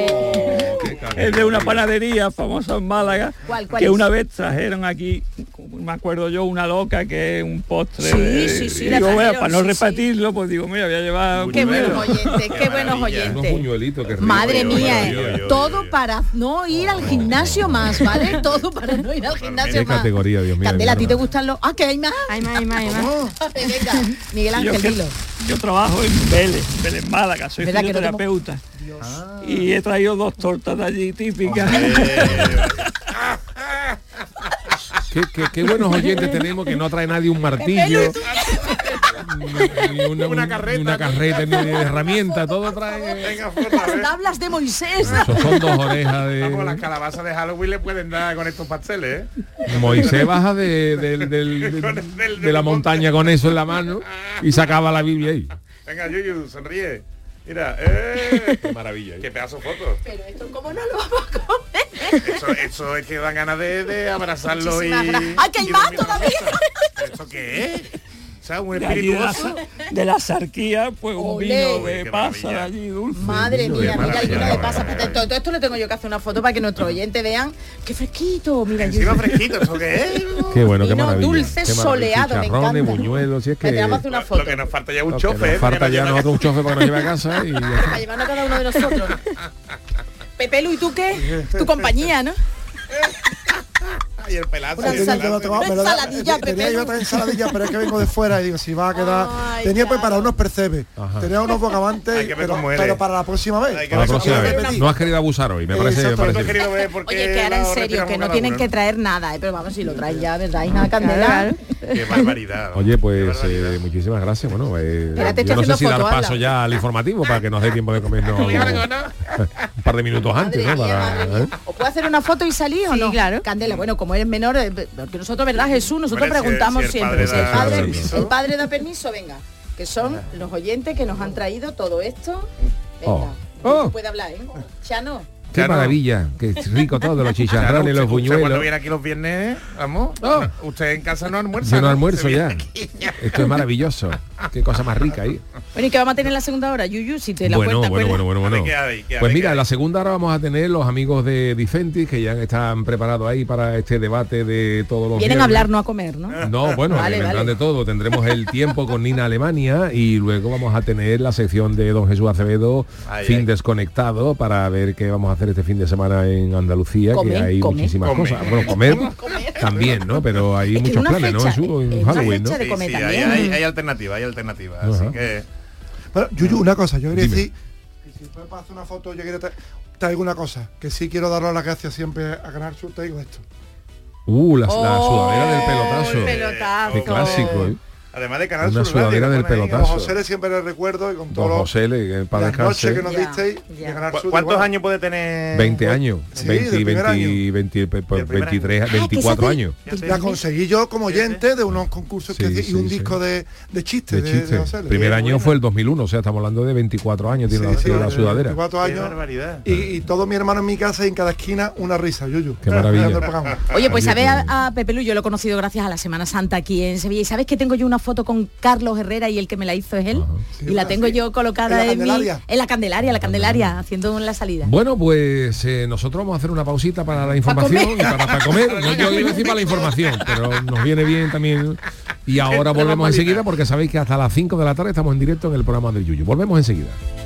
Es de una panadería famosa en Málaga. ¿Cuál, cuál que es? una vez trajeron aquí, me acuerdo yo, una loca que es un postre. Sí, de, sí, sí. Y digo, trajeron, para no sí, repetirlo, pues digo, mira, voy a llevar. Qué buenos oyentes, qué buenos oyentes. Unos buñuelitos, qué rico. Madre mía, yo, yo, yo, todo yo. para no ir al gimnasio más, ¿vale? Todo para no ir al gimnasio Qué más. categoría, Dios mío. Candela, ¿a ti te gustan los...? Ah, que hay más. Hay más, hay más, hay más. Venga, Miguel Ángel, yo, que, dilo. yo trabajo en Vélez, Vélez Málaga, soy fisioterapeuta. No te... Y he traído dos tortas de allí típicas. Qué, qué, qué buenos oyentes tenemos que no trae nadie un martillo. Ni una, una carreta, ni una carreta, ni de herramienta, todo trae. Venga, las tablas de Moisés. Eso son dos orejas de. Vamos, las calabazas de Halloween le pueden dar con estos pasteles, ¿eh? Moisés baja de, de, de, de, de, de la montaña con eso en la mano y sacaba la Biblia ahí. Venga, Yuyu, sonríe. Mira, eh. Qué maravilla. ¿Eh? Qué pedazo de foto. Pero esto, ¿cómo no lo vamos a comer? Eso, eso es que dan ganas de, de abrazarlo y... ¡Ay, que hay más todavía! ¿Eso qué es? O sea, un De, allí de, la, espirituoso. de la sarquía, pues un Olé. vino de Qué pasa maravilla. de allí dulce. Madre mía, mira el vino de pasa. maravilla. Todo, todo esto le tengo yo que hacer una foto para que nuestros oyentes vean qué fresquito. Mira, Encima Yuyu. fresquito, ¿eso qué es? Qué bueno, qué Vino maravilla. dulce, Qué maravilla. soleado, me Chicharrones, encanta. buñuelos, si es que... Que te vamos a hacer una foto. Lo que nos falta ya es un Lo que chofer. nos falta para ya que nosotros un chofer para que nos lleve a casa y ya está. Para llevarnos cada uno de nosotros. Pepelu, ¿y tú qué? Tu compañía, ¿no? Y el pelazo. Una y el sal- pelazo. una ensaladilla, Tenía Pepe. yo otra ensaladilla, pero es que vengo de fuera y digo, si va a quedar... Ay, Tenía claro. preparado unos percebes, Ajá. tenía unos bocavantes, Hay que ver pero, cómo eres. pero para la próxima vez. Hay que Para la ver cómo próxima eres. vez. No has querido abusar hoy, me parece. Me Exacto, parece No he bien. querido ver porque Oye, que ahora en la hora serio, que tiramos no cada tienen uno, que ¿no? traer nada, ¿eh? Pero vamos, si lo traen ya, ¿verdad? Y nada, Candela. Qué barbaridad. Oye, Qué pues barbaridad. eh, muchísimas gracias. Bueno, eh, Espérate, yo no estoy sé si dar haciendo foto, paso habla. ya al informativo para que nos dé tiempo de comernos un par de minutos antes, Madre ¿no? mía, Para, madre mía. ¿eh? ¿Os puedo hacer una foto y salir o Sí, no? claro. Candela, bueno, como eres menor, eh, porque nosotros, ¿verdad, Jesús? Nosotros Hombre, si- preguntamos si el siempre. padre Si el da padre, permiso. el padre da permiso, venga. Que son los oyentes que nos han traído todo esto. Venga. Oh. Oh. Puede hablar, ¿eh? Chano. Qué Claro. maravilla, qué rico todo, los Claro, chicharrones, usted- los usted buñuelos. Cuando viene aquí los viernes, vamos, Oh. usted en casa no almuerza. Yo no almuerzo Se ya. viene aquí. Esto es maravilloso. Qué cosa más rica ahí. Bueno, ¿y qué vamos a tener en la segunda hora, Yuyu? Si te la Bueno, cuenta, bueno, bueno, bueno, bueno. ¿Qué hay? ¿Qué hay? Pues ¿Qué mira, hay? en la segunda hora vamos a tener los amigos de Dicenti que ya están preparados ahí para este debate de todos los Vienen a viernes. hablar, no a comer, ¿no? No, bueno, Vale, vendrán vale. de todo. Tendremos el tiempo con Nina Alemania y luego vamos a tener la sección de don Jesús Acevedo, Ay, fin ay. desconectado, para ver qué vamos a hacer este fin de semana en Andalucía, Comer, que hay comer. muchísimas Comer. cosas. Bueno, comer también, ¿no? Pero hay Es que muchos una planes, ¿no? fecha, Jesús? En es una Halloween, ¿no? fecha de Sí, comer sí, hay, también. hay, hay alternativa, hay alternativa. Así Ajá. que Bueno, Yuyu, una cosa, yo quería Dime. decir, que si después para hacer una foto, yo quería traer traigo una cosa, que sí quiero darle las gracias siempre a Canal Sur, te digo esto. Uh, la, oh, la sudadera del pelotazo. El pelotazo. Qué clásico, ¿eh? Además de Canal Una Sur sudadera Radio, del pone ahí. pelotazo. Don José le siempre le recuerdo y con Don todos los- José, le, para las noches descansar. que nos disteis de Canal Sur. ¿Cuántos igual. años puede tener? veinte años, Sí, veinte, del primer veinte, año. veinte, pues, primer veintitrés, año. veinticuatro años. La conseguí yo como oyente de unos concursos Sí, que hice sí, y un sí. disco de, de chistes. De De, chiste. de José. El primer año fue el dos mil uno, o sea, estamos hablando de veinticuatro años, tiene Sí, la, sí, la de sudadera. veinticuatro años. Y, y todos mis hermanos en mi casa y en cada esquina una risa, Yuyu. Qué maravilla. Mirando el programa. Oye, pues Oye, sabes pues- a, a Pepe Lu, yo lo he conocido gracias a la Semana Santa aquí en Sevilla. Y sabes que tengo yo una foto con Carlos Herrera y el que me la hizo es él. y la tengo yo colocada ¿En la en, mi, Candelaria? en la Candelaria, la Candelaria, haciendo la salida. Bueno, pues eh, nosotros vamos a hacer una pausita para la información comer. y para, para comer. No, yo iba a decir para la información, pero nos viene bien también. Y ahora volvemos enseguida porque sabéis que hasta las cinco de la tarde estamos en directo en el programa del Yuyu. Volvemos enseguida.